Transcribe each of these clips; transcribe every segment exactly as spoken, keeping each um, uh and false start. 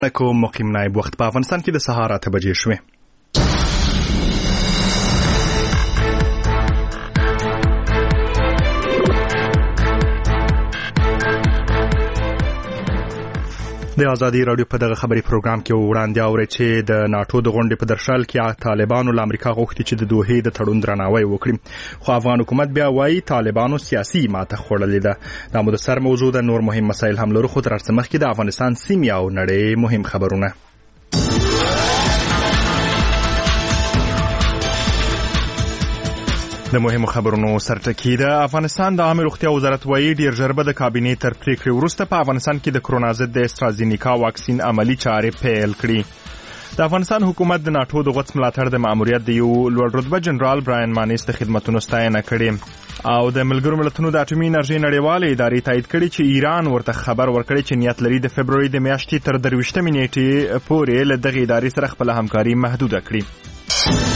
کو مقیم نایب وخت په افغانستان کې د سهار اته بجې شوې. د ازادي رادیو په دغه خبري پروګرام کې وړاندې اوري چې د ناتو د غونډې په درشل کې طالبانو له امریکا غوښتي چې د دوحې د تړون درناوی وکړي، خو افغان حکومت بیا وایي طالبانو سیاسي ماته خوړلې ده. دا مدثر موضوع د نور مهم مسایل هم لرو، خو تر څه مخکې د افغانستان سیمې او نړۍ مهم خبرونه. د مهمو خبرونو سرټکی ده. افغانستان د عامه روغتیا وزارت وایي ډیر ژر به د کابینې تر پریکړې وروسته په افغانستان کې د کرونا ضد د استرازینیکا واکسین عملی چارې پیل کړي. د افغانستان حکومت د ناتو د غوڅ ملاتړ د ماموریت د یو لوړ رتبه جنرال براین مانیس د خدماتونو ستاینه کړې، او د ملګرو ملتونو د اټومي انرژي نړیوالې ادارې تایید کړي چې ایران ورته خبر ورکړي چې نیت لري د فبروري د میاشتې تر درویشتمې نیټې پورې له دغې ادارې سره خپله همکاري محدوده کړي.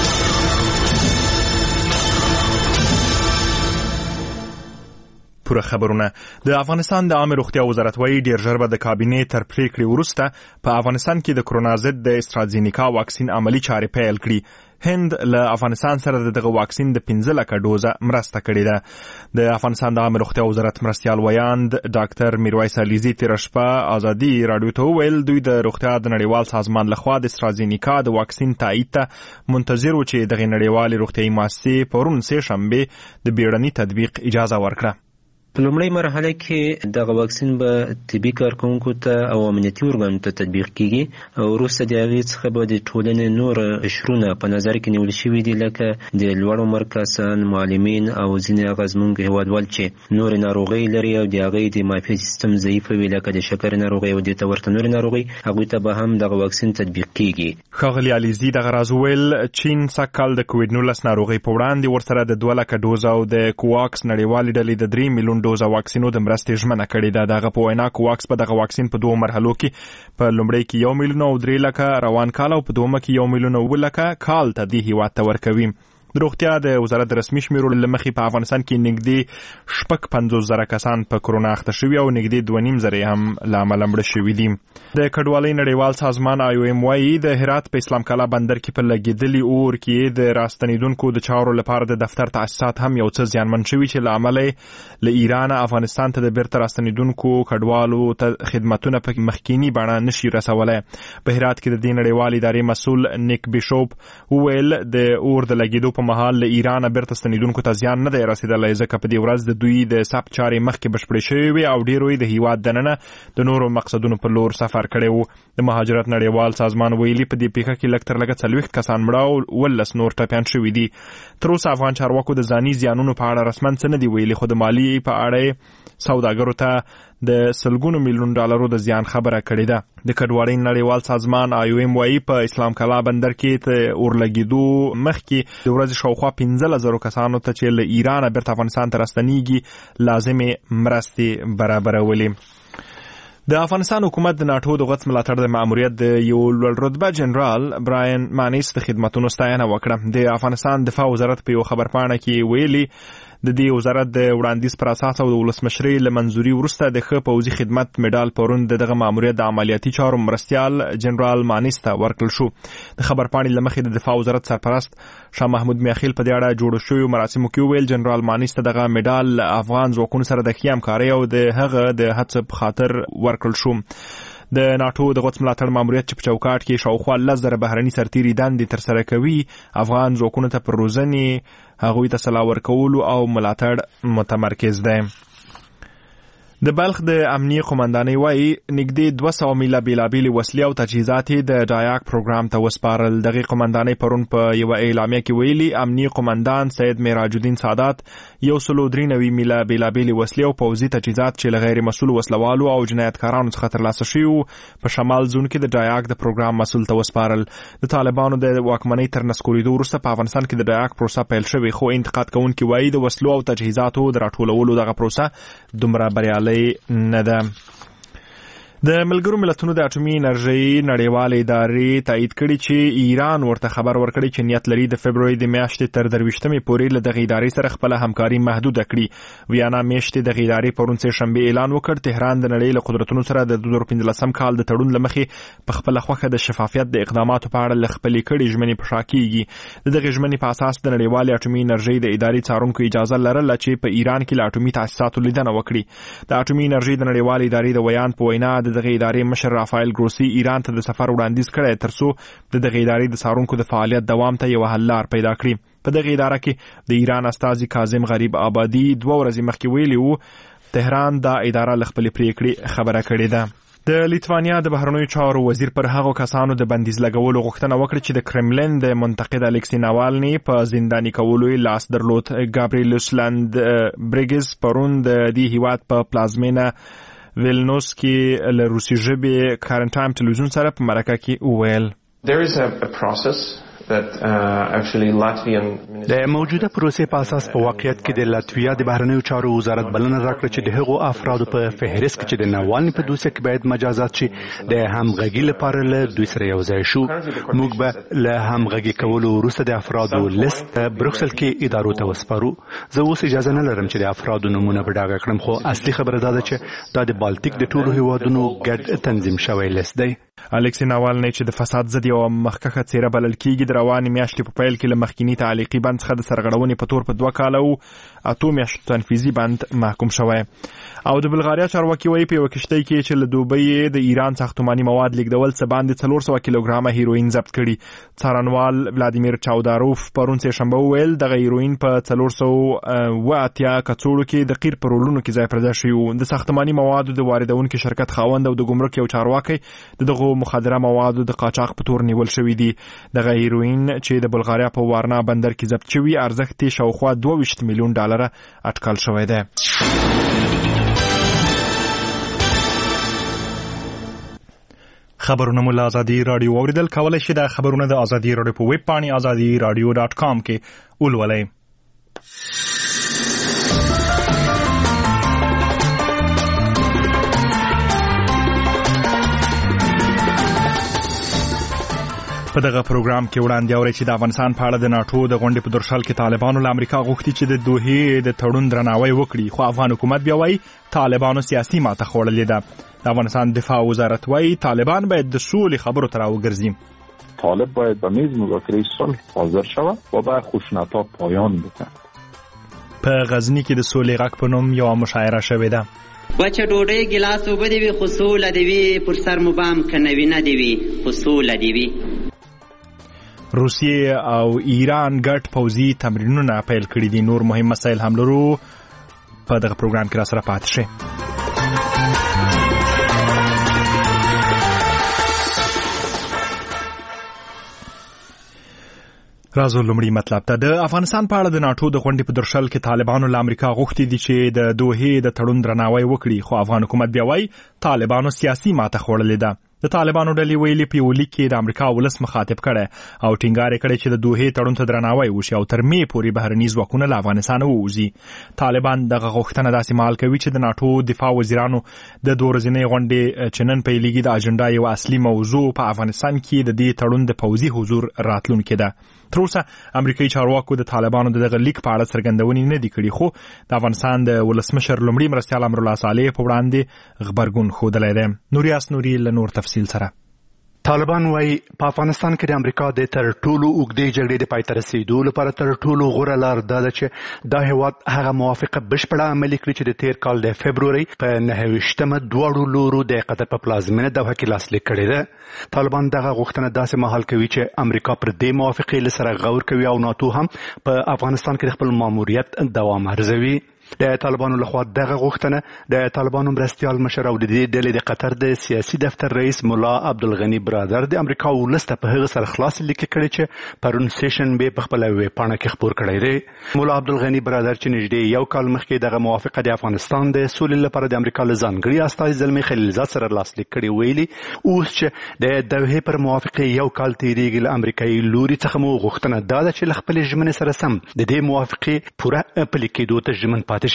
پوره خبرونه. د افغانستان د عامه روغتیا وزارت وایي ډیر ژر به د کابینې تر پریکړې وروسته په افغانستان کې د کرونا ضد د استرازینیکا واکسین عملی چارې پیل کړي. هند له افغانستان سره دغه واکسین د پنځه لکه ډوزه مرسته کړې ده. د افغانستان د عامه روغتیا وزارت مرستیال ویاند ډاکټر میرویس علیزي تیر شپه ازادي رادیو ته وویل دوی د روغتیا د نړیوال سازمان لخوا د استرازینیکا د واکسین تایید ته منتظر و چې دغه نړیوال روغتیايي مؤسسې پرون سه شنبه د بیړني تطبیق اجازه ورکړه. په لومړی مرحله کې دغه واکسین به طبي کارکونکو ته او امنیتي ارګانونو ته تطبیق کیږي، او وروسته د هغې څخه به د ټولنې نور قشرونه په نظر کې نیول شوي دي، لکه د لوړ عمر کسان، معلمین او ځینې اغېزمنونکي هیوادوال چې نورې ناروغۍ لري او د هغې د معافیت سیستم ضعیفه وي، لکه د شکر ناروغۍ او دې ته ورته نورې ناروغۍ، هغوی ته به هم دغه واکسین تطبیق کیږي. ښاغلي علیزي دغه راز وویل چین سږکال د کووډ نولس ناروغۍ په وړاندې ورسره د دوه لکه ډوزه او د کوواکس نړیوالې ډلې د درې میلیون ډوزه واکسینو د مرستې ژمنه کړې ده. دغه په وینا کوواکس په دغه واکسین په دوه مرحلو کې په لومړی کې یو میلیون او درې لکه روان کال او په دومه کې یو میلیون او اووه لکه کال ته دې هیواد ته ورکوي. د روغتیا د وزارت رسمي شمیرو له مخې په افغانستان کې نږدې شپږ پنځوس زره کسان په کرونا اخته شوي او نږدې دوه نیم زره هم له امله مړه شوي دي. د کډوالۍ نړیوال سازمان آی او ایم وایي د هرات په اسلام کالا بندر کې په لګېدلي اور کې د راستنیدونکو د چارو لپاره د دفتر تاسیسات هم یو څه زیانمن شوي چې له امله له ایران افغانستان ته د بیرته راستنیدونکو کډوالو ته خدمتونه په مخکینی بڼه نشي رسولی. په هرات کې د دې نړیوال ادارې مسؤل نیک بیشوپ وویل د اور د لګېدو په مهال له ایران بیرته ستنیدونکو ته زیان نه دی رسیدلی، ځکه په دې ورځ د دوی د ثبت چارې مخکې بشپړې شوې وې او ډېرو یې د هیواد دننه د نورو مقصدونو په لور سفر کړی و. د مهاجرت نړیوال سازمان ویلي په دې پیښه کې لږ تر لږه څلوېښت کسان مړه او اوولس نور ټپیان شوي دي. تر اوسه افغان چارواکو د ځاني زیانونو په اړه رسماً څه نه دي ویلي، خو د مالي په اړه سوداګرو ته د سلګونو میلیون ډالرو د زیان خبره کړې ده. د کډوالۍ نړیوال سازمان آی او ایم وایي په اسلام کالا بندر کې ته اور لګېدو مخکې د ورځې شاوخوا پنځلس زرو کسانو ته چې له ایرانه بیرته افغانستان ته راستنیږي لازمې مرستې برابرولې. د افغانستان حکومت د ناتو د غوڅ ملاتړ د ماموریت د یو لوړ رتبه جنرال براین مانیس د خدماتونو ستاینه وکړه. د افغانستان دفاع وزارت په یو خبرپاڼه کې ویلي د دې وزارت د وړاندیز پر اساس او د ولسمشرۍ له منځوري وروسته د ښه پوځي خدمت مډال پرون دغه ماموریت د عملیاتي چارو مرستیال جنرال مانیس ته ورکړل شو. د خبرپاڼې له مخې د دفاع وزارت سرپرست شاه محمود میاخیل په دې اړه جوړو شویو مراسمو کې وویل جنرال مانیس ته دغه مډال افغان ځواکونو سره د ښې همکارۍ او د هغه د هڅو په خاطر ورکړل شو. د ناتو د غوڅ ملاتړ ماموریت چې په چوکاټ کې شاوخوا لس زره بهرني سرتیري دندې ترسره کوي، افغان ځواکونو ته پر روزنې، هغوی ته سلاح ورکولو او ملاتړ متمرکز دی. د بلخ د امنیه قومندانۍ وایي نږدې دوه سوه میله بېلابېلې وسلې او تجهیزات د ډایاک پروګرام ته وسپارل. دغې قومندانۍ پرون په یوه اعلامیه کې ویلي امنیه قومندان سید معراج الدین سادات یو سلو درې نوي میله بېلابېلې وسلې او پوځي تجهیزات چې له غیر مسؤل وسلوالو او جنایتکارانو څخه ترلاسه شوي وو په شمال زون کې د ډایاک د پروګرام مسؤل ته وسپارل. د طالبانو د واکمنۍ تر نسکورېدو وروسته په افغانستان کې د ډایاک پروسه پیل شوې، خو انتقاد کوونکي وایي د وسلو او تجهیزاتو د راټولولو دغه پروسه دومره بریالۍ نه ده. د ملګرو ملتونو د اټومي انرژي نړیوالې ادارې تایید کړي چې ایران ورته خبر ورکړي چې نیت لري د فبروري د میاشتې تر درویشتمې پورې له دغې ادارې سره خپل همکاري محدوده کړي. ویانا میاشتې دغې ادارې پرون سه شنبه اعلان وکړ تهران د نړۍ له قدرتونو سره د دوه زره پنځلسم کال د تړون له مخې په خپله خوښه د شفافیت د اقداماتو په اړه له خپلې کړې ژمنې په شا کیږي. د دغې ژمنې په اساس د نړیوالې اټومي انرژي د ادارې څارونکو اجازه لرله چې په ایران کې له اټومي تاسیساتو لیدنه وکړي. د اټومي انرژي د نړیوالې ادارې د ویان په وینا د دغې ادارې مشر رافایل ګروسی ایران ته د سفر وړاندیز کړی ترڅو د دغې ادارې د څارونکو د فعالیت دوام ته یو حل لار پیدا کړي. په دغې اداره کې د ایران استازي کاظم غریب آبادي دوه ورځې مخکې ویلي وو تهران دا اداره له خپلې پریکړې خبره کړې ده. د لیتوانیا د بهرنیو چارو وزیر پر هغو کسانو د بندیز لګولو غوښتنه وکړه چې د کرملین د منتقد الکسی ناوالني په زنداني کولو یې لاس درلود. ګابریلوس لاند بریګز پرون د دې هیواد په پلازمینه ویلنوس کې له روسي ژبې کارن ټایم ټلویزیون سره په مرکه کې وویل There is a, a process that uh, actually Latvian د موجوده پروسې په اساس په واقعیت کې د لاتویا د بهرنیو چارو وزارت بلنه راکړه چې د هغو افرادو په فهرست کې چې د ناوالني په دوسیه کې باید مجازات شي د همغږي لپاره له دوی سره یو ځای شو. موږ به له همغږي کولو وروسته د افرادو لیست بروکسل کې ادارو ته وسپارو. زه اوس اجازه نه لرم چې د افرادو نمونه په ډاګه کړم، خو اصلي خبره دا ده چې دا د بالټیک د ټولو هیوادونو ګډ تنظیم شوی لیست دی. الکسی ناوالني چې د فساد ضد یو مخکښه څیره بلل کیږي د روانې میاشتې په پیل کې له مخکینی تعلیقي بند څخه د سرغړونې په تور په دوه کاله او اته میاشتو تنفیذي بند محکوم شوی. او د بلغاریا چارواکي وایي په یوه کښتۍ کې چې له دوبۍ د ایران ساختماني مواد لیږدول څه باندې څلور سوه کیلوګرامه هیروین ضبط کړي. څارنوال ولادیمیر چاوداروف پرون سه شنبه وویل دغه هیروین په څلور سوه اوه اتیا کڅوړو کې د قیر په رولونو کې ځای پر ځای شوي وو. د ساختماني موادو د واردونکي شرکت خاوند او د ګمرک یو چارواکی د دغو مخدره موادو د قاچاق په تور نیول شوي دي. دغه هیروین چې د بلغاریا په وارنا بندر کې ضبط شوي ارزښت یې شاوخوا دوه ویشت میلیون ډالره اټکل شوی دی. خبرونه مو له ازادي راډیو اوریدل کولی شي د خبرونه د ازادي راډیو په ویب پاڼې ازادي راډیو ډاټ کام کې ولولئ. په دغه پروګرام کې وړاندې اورئ چې د افغانستان په اړه د ناټو د غونډې په درشل کې طالبانو له امریکا غوښتي چې د دوحې د تړون درناوی وکړي، خو افغان حکومت بیا وایي طالبانو سیاسي ماته خوړلې ده. د افغانستان دفاع وزارت وایي طالبان باید د سولې خبرو ته راوګرځي. طالب باید به میز مذاکره صلح حاضر شود و به خشونت‌ها پایان بدهد. په غزنی کې د سولې غږ په نوم یوه مشاعره شوې ده. وچه ډوډۍ ګلاس اوبه دې وي خو سوله دې وي، پر سر مو بام که نوینه دې وي خو سوله دې وي. روسیې او ایران ګډ پوځي تمرینونه پیل کړي دي. نور مهم مسایل هم لرو، په دغه پروګرام کې را سره پاتې شئ. راځو لومړی مطلب ته. د افغانستان په اړه د ناټو د غونډې په درشل کې طالبانو له امریکا غوښتي دي چې د دوحې د تړون درناوی وکړي، خو افغان حکومت بیا وایي طالبانو سیاسي ماته خوړلې ده. د طالبانو ډلې ویلي په یو لیک کې د امریکا ولس مخاطب کړی او ټینګار یې کړی چې د دوحې تړون ته درناوی وشي او تر مې پورې بهرني ځواکونه له افغانستانه ووځي. طالبان دغه غوښتنه داسې مهال کوي چې د ناټو دفاع وزیرانو د دوه ورځنۍ غونډې چې نن پیلېږي د اجنډا یوه اصلي موضوع په افغانستان کې د دې تړون د پوځي حضور راتلونکې ده. تر اوسه امریکایي چارواکو د طالبانو د دغه لیک په اړه څرګندونې نه دي کړي، خو د افغانستان د ولسمشر لومړي مرستیال امرالله صالح په وړاندې غبرګون ښودلی دی. نوریاس نوري له نور تفصیل سره. طالبان وايي په افغانستان کې د امریکا د تر ټولو اوږدې جګړې د پای ته رسېدو لپاره تر ټولو غوره لار دا ده چې دا هېواد هغه موافقه بشپړه عملي کړي چې د تېر کال د فبرورۍ په نهه ویشتمه دواړو لورو د قطر په پلازمینه دوحه کې لاسلیک کړې ده. طالبان دغه غوښتنه داسې مهال کوي چې امریکا پر دې موافقې له سره غور کوي او ناتو هم په افغانستان کې د خپل ماموریت دوام ارزوي. د طالبانو لخوا دغه غوښتنه د طالبانو مرستیال مشر او د دې ډلې د قطر د سیاسي دفتر رئیس مولا عبدالغني برادر د امریکا ولس ته په هغه سره خلاص لیک کړی چې پرون سیشن به په خپل ویب پاڼه کې خبر کړی دی. مولا عبدالغني برادر چې نږدې یو کال مخکې دغه موافقه د افغانستان د سولې لپاره د امریکا له ځانګړي استازي زلمي خلیلزاد سره لاسلیک کړی ویلي اوس چې د دوحې پر موافقه یو کال تیریږي له امریکایي لوري څخه مو غوښتنه دا ده چې له خپلې ژمنې سره سم د دې موافقې پوره پلي کېدو ته ژمن پاتې شي.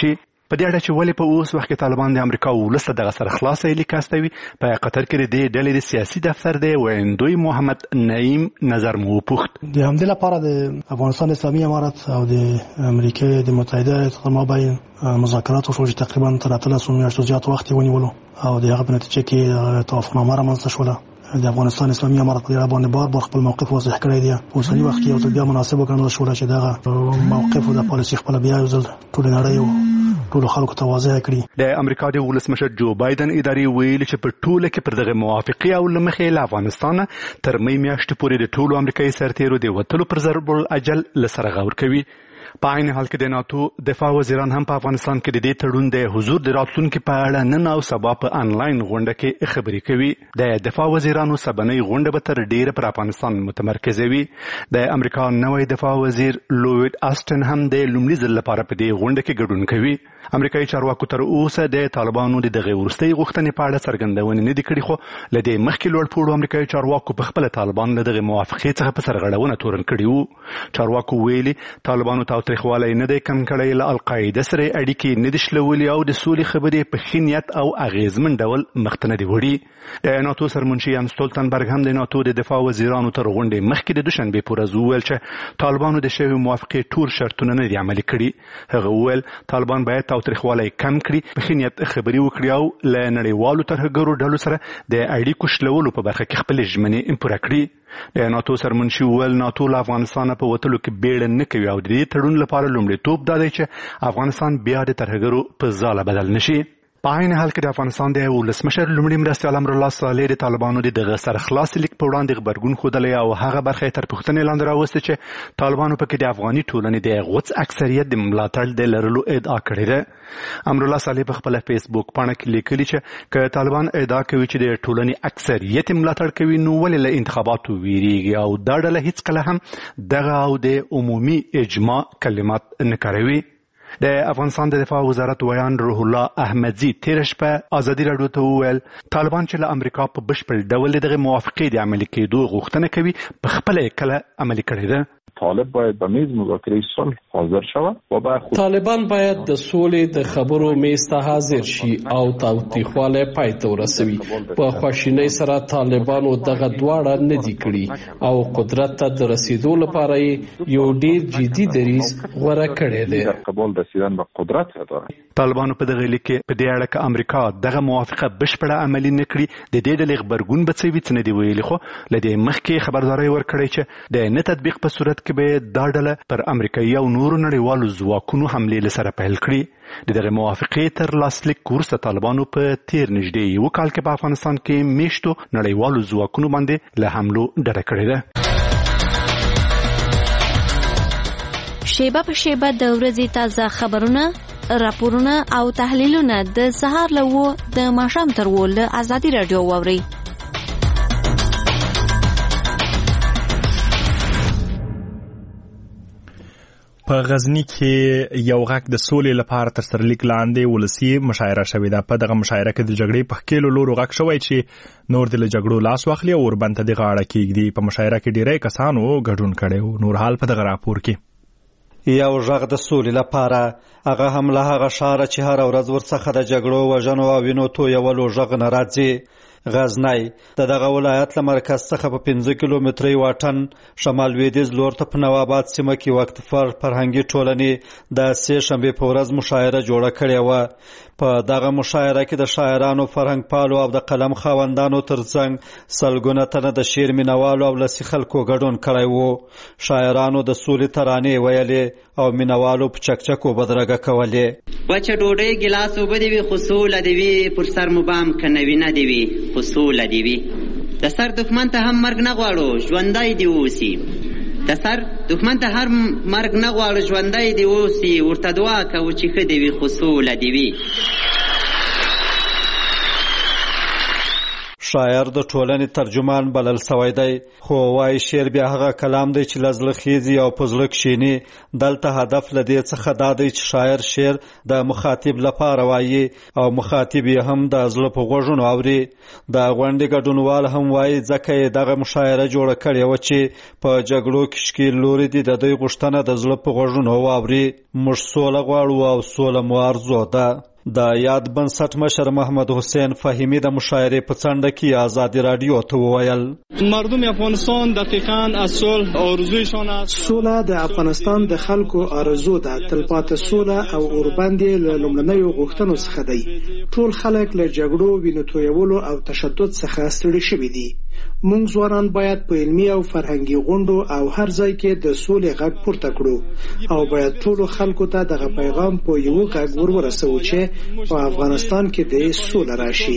په دې اړه چې ولې په اوس وخت کې طالبان د امریکا ولس ته دغه سره خلاصه لیک استوي په قطر کې د ډلې د سیاسي دفتر دی ویندوی محمد نعیم نظر مو پوښت. د همدې لپاره د افغانستان اسلامي امارت او د امریکا د متحده ایالاتو مابین مذاکرات وشو چې تقریبا تر اتلس میاشتو زیات وخت ونیولو او د هغه په نتیجه کې توافقنامه رامنځته شوله. د افغانستان اسلامي امارت په اړه باندې بار بار خپل موقف واضح کړی دی. اوسنی وخت کې یو ځل بیا مناسب وګڼل شو چې دغه موقف د پالیسي خپل بیا یو ځل ټول نړۍ ټول خلکو ته واضح کړي. د امریکا د ولسمشر جو بایدن ادارې ویلي چې په ټوله کې پر دغه موافقه او لمخې له افغانستان تر مې میاشتې پورې د ټولو امریکایي سرتیرو د وتلو پر ضرب الاجل لسره غور کوي. په عین حال کې د ناتو دفاع وزیران هم په افغانستان کې د دې تړون د حضور د راتلونکو په اړه نن او سبا په انلاین غونډه کې خبرې کوي. د دفاع وزیرانو سبنۍ غونډه به تر ډیره پر افغانستان متمرکزه وي. د امریکا نوی دفاع وزیر لوید آستن هم د لومړي ځل لپاره په دې غونډه کې ګډون کوي. امریکایي چارواکو تر اوسه د طالبانو د دغه ورستۍ غوښتنې په اړه څرګندونې نه دي کړې، خو له دې مخکې لوړ پوړو امریکایي چارواکو په خپل طالبان له دغه موافقې څخه په سرغړونه تورن کړي وو. چارواکو ویلي طالبانو تاوتریخوالی نه دی کم کړی، له القاعده سره اړیکې نه دي شلولي او د سولې خبرې په ښه نیت او اغیزمن ډول مخته نه دي وړي. د ناتو سرمنشي ینس ستولتنبرګ هم د ناتو د دفاع وزیرانو تر غونډې مخکې د دوشنبې په ورځ وویل چې طالبانو د شوې موافقې ټول شرطونه نه دي عملي کړي. هغه وویل طالبان باید تاوتریخوالی کم کړي، په ښه نیت خبرې وکړي او له نړیوالو ترهګرو ډلو سره د اړیکو شلولو په برخه کې خپلې ژمنې پوره کړي. د ناتو سرمنشي وویل ناتو له افغانستانه په وتلو کې بیړه نه کوي او د دې تړون لپاره لومړیتوب دا دی چې افغانستان بیا د ترهګرو په ځاله بدل نشي. په عین حال کې د افغانستان د ولسمشر لومړي مرستیال امرالله صالح د طالبانو د دغه سرخلاص لیک په وړاندې غبرګون ښودلی او هغه برخه یې تر پوښتنې لاندې راوستې چې طالبانو پکې د افغاني ټولنې د غوڅ اکثریت د ملاتړ د لرلو ادعا کړې ده. امرالله صالح په خپله فیسبوک پاڼه کې لیکلي چې که طالبان ادعا کوي چې د ټولنې اکثریت ملاتړ کوي نو ولې له انتخاباتو ویریږي او دا ډله هیڅکله هم دغه او د عمومي اجماع کلمات نه کاروي. د افغانستان د دفاع وزارت ویان روح الله احمدزي تېره شپه ازادي راډیو ته وویل طالبان چې له امریکا په بشپړ ډول دغه موافقې د عملي کېدو غوښتنه کوي په خپله یې کله عملي کړې ده. طالب باید به میز مذاکره صلح حاضر شود و به خود طالبان باید د سولې د خبرو میز ته حاضر شي او تاوتریخوالی پای ته ورسوي. په خواشینۍ سره طالبانو دغه دواړه نه دي کړي او قدرت ته د رسیدو لپاره یو ډیر جدي دریځ غوره کړی دی. در قبول رسیدن به قدرت داره. طالبانو په دغه لیک کې په دې اړه چې امریکا دغه موافقه بشپړه عملي نه کړي د دې ډلې غبرګون به څه وي څه نه دي ویلي، خو له دې مخکې خبرداری ورکړی چې د نه تطبیق په صورت کې به دا ډله پر امریکایي او نورو نړیوالو ځواکونو حملې له سره پیل کړي. د دغه موافقې تر لاسلیک وروسته طالبانو په تیر نږدې یو کال کې په افغانستان کې میشتو نړیوالو ځواکونو باندې له حملو ډډه کړې ده. شیبه په شیبه د ورځې تازه خبرونه، راپورونه او تحلیلونه د سهار له وو د ماښام تر وو له ازادي راډیو واورئ. په غزنی کې یو غږ د سولې لپاره تر سرلیک لاندې ولسی مشاعره شوې ده. په دغه مشاعره کې د جګړې په ښکېلو لورو غږ شوی چې نور د جګړو لاس واخلي او وربند ته د غاړه کېږدي. په مشاعره کې ډیری کسانو ګډون کړی و. نور حال په دغه راپور کې یو غږ د سولې لپاره، هغه هم له هغه ښاره چې هر ورځ ورڅخه د جګړو وژنو او وینو تویولو غږ نه راځي. غزنی د دغه ولایت له مرکز څخه په پنځه کیلومترۍ واټن شمال لویدیځ لور ته په نواباد سیمه کې وقتفر فرهنګي ټولنې د سې شنبې په ورځ مشاعره جوړه کړې وه. په دغه مشاعره کې د شاعرانو، فرهنګ پالو او د قلم خاوندانو ترڅنګ سلګونه تنه د شعر مینوالو او لسي خلکو ګډون کړی و. شاعرانو د سولې ترانې ویلې او مینوالو په چکچکو بدرګه کولې. وچه ډوډۍ ګیلاس اوبه دې وي خو سوله دې وي، پر سر مو بام که نوینه دې وي خو سوله دې وي. د سر دښمن ته هم مرګ نه غواړو ژوندی دې اوسي. د سر دښمن ته هر مرګ نه غواړو ژوندی دې اوسي. ورته دعا کوو چې ښه دې وي خو سوله دې وي. شاعر د ټولنې ترجمان بلل سوی دی، خو وایي شعر بیا هغه کلام دی چې له زړه خیزي او په زړه کښیني. دلته هدف له دې څخه دا دی چې شاعر شعر د مخاطب لپاره وایي او مخاطب یې هم د زړه په غوږونو اوري. د غونډې ګډونوال هم وایي ځکه یې دغه مشاعره جوړه کړې وه چې په جګړو کې ښکېل لوري دي د دوی غوښتنه د زړه په غوږونو واوري. موږ سوله غواړو او سوله مو ارزو ده. د یاد بنسټ مشر محمد حسین فهیمی د مشاعرې په څنډه کې آزادي رادیو ته وویل مردم افغانستان دقیقاً از صلح آرزویشان است. سوله د افغانستان د خلکو آرزو ده. تلپاتې سوله او اوربند یې له لومړنیو غوښتنو څخه دی. ټول خلک له جګړو، وینو تویولو او تشدد څخه ستړي شوي دي. موږ ځوانان باید په علمي او فرهنګي غونډو او هر ځای کې د سولې غږ پورته کړو او باید ټولو خلکو ته دغه پیغام په یو غږ ور ورسوو چې په افغانستان کې د سوله راشي.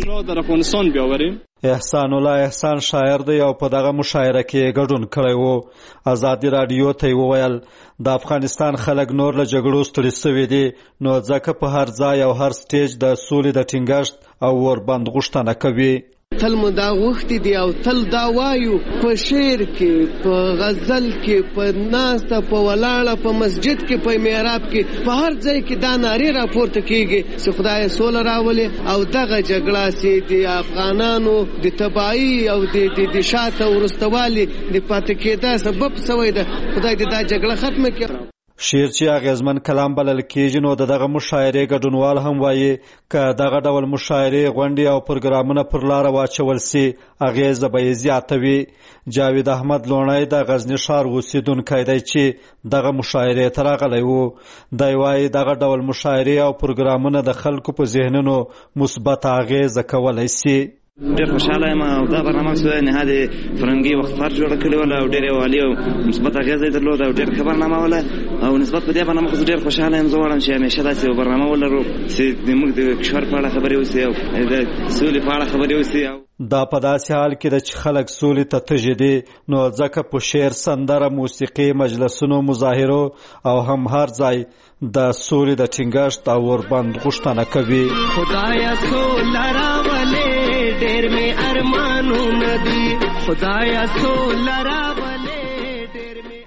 احسان الله احسان شاعر دی او په دغه مشاعره کې ګډون کړی و. آزادي رادیو ته وویل د افغانستان خلک نور له جګړو ستړي شوي دي، نو ځکه په هر ځای او هر سټیج د سولې د ټینګښت او وربند غوښتنه کوي. تل مو دا غوښتي دي او تل دا وایو په شعر کې، په غزل کې، په ناسته، په ولاړه، په مسجد کې، په محراب کې، په هر ځای کې دا نارې راپورته کېږي چې خدای سوله راولي او دغه جګړه چې د افغانانو د تباهي او د شاته وروستوالي د پاتې کېدا سبب شوی ده. خدای دې دا جګړه ختمه کړي. شعر چې اغیزمن کلام بلل کېږي نو دغه مشاعرې ګډونوال هم وایي که دغه ډول مشاعرې، غونډې او پروګرامونه پر لاره واچول سي اغیزه به یې زیاته وي. جاوید احمد لوڼی د غزني ښار اوسېدونکی دی چې دغه مشاعرې ته راغلی و. دی وایي دغه ډول مشاعرې او پروګرامونه د خلکو په ذهنونو مثبت اغیزه کولی سي. ډېر خوشحاله یم او دا برنامه چې نهاد فرنګي وختفر جوړه کړې وله او ډېر والي او مثبت اغېزه یې درلوده او ډېر ښه برنامه وله او نسبت په دې برنامه خو ډېر خوشحاله یم. زه غواړم چې همیشه داسې یو برنامه ولرو چې زموږ د کشور په اړه خبرې وسي او د سولې په اړه خبرې وسي. دا په داسې حال کې ده چې خلک سولې ته تږي دي، نو ځکه په شعر، سندره، موسیقي، مجلسونو، مظاهرو او هم هر ځای د سولې د ټینګښت او وربند غوښتنه کوي. خدایا سوله راولې ډېر مې ارمانونه دي، خدایا سوله راولې ډېر مې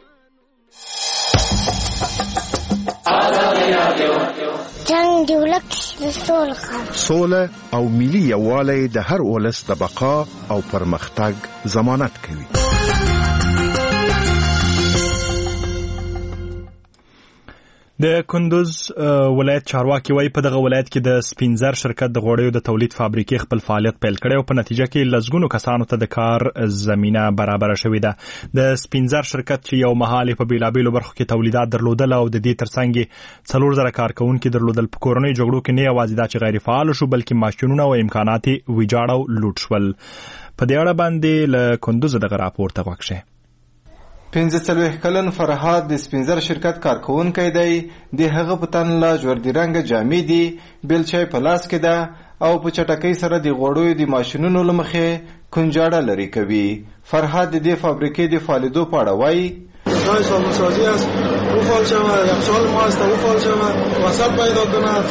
ارمانونه. جنگ دی ولک د سول خبر. سوله او ملي یووالی د هر ولس د بقا او پرمختګ ضمانت کوي. د کندوز ولایت چارواکي وایي په دغه ولایت کې د سپینزر شرکت د غوړیو د تولید فابریکې خپل فعالیت پیل کړی او په نتیجه کې لسګونو کسانو ته د کار زمینه برابره شوې ده. د سپینزر شرکت چې یو مهال په بیلابیلو برخو کې تولیدات درلودل او د دې ترڅنګ څلور زره کارکونکي درلودل، په کورنۍ جګړو کې نه یوازې دا چې غیر فعال شو بلکې ماشینونه او امکانات ویجاړ او لوټ شول. په دې اړه باندې له کندوز دغه راپور ته غوښ شئ. پنځه څلوېښت کلن فرهاد د سپینزر شرکت کارکونکی دی. د هغه په تن لا ژوردي رنګه جامې دي، بیلچه په لاس کې ده او په چټکۍ سره د غوړیو د ماشینونو له مخې کنجاړه لرې کوي. فرهاد د دې فابریکې د فعالیدو په اړه وایي جای سازی است، او فعال شود، یخچال ما است، او فعال شود، وسط پیدا کند.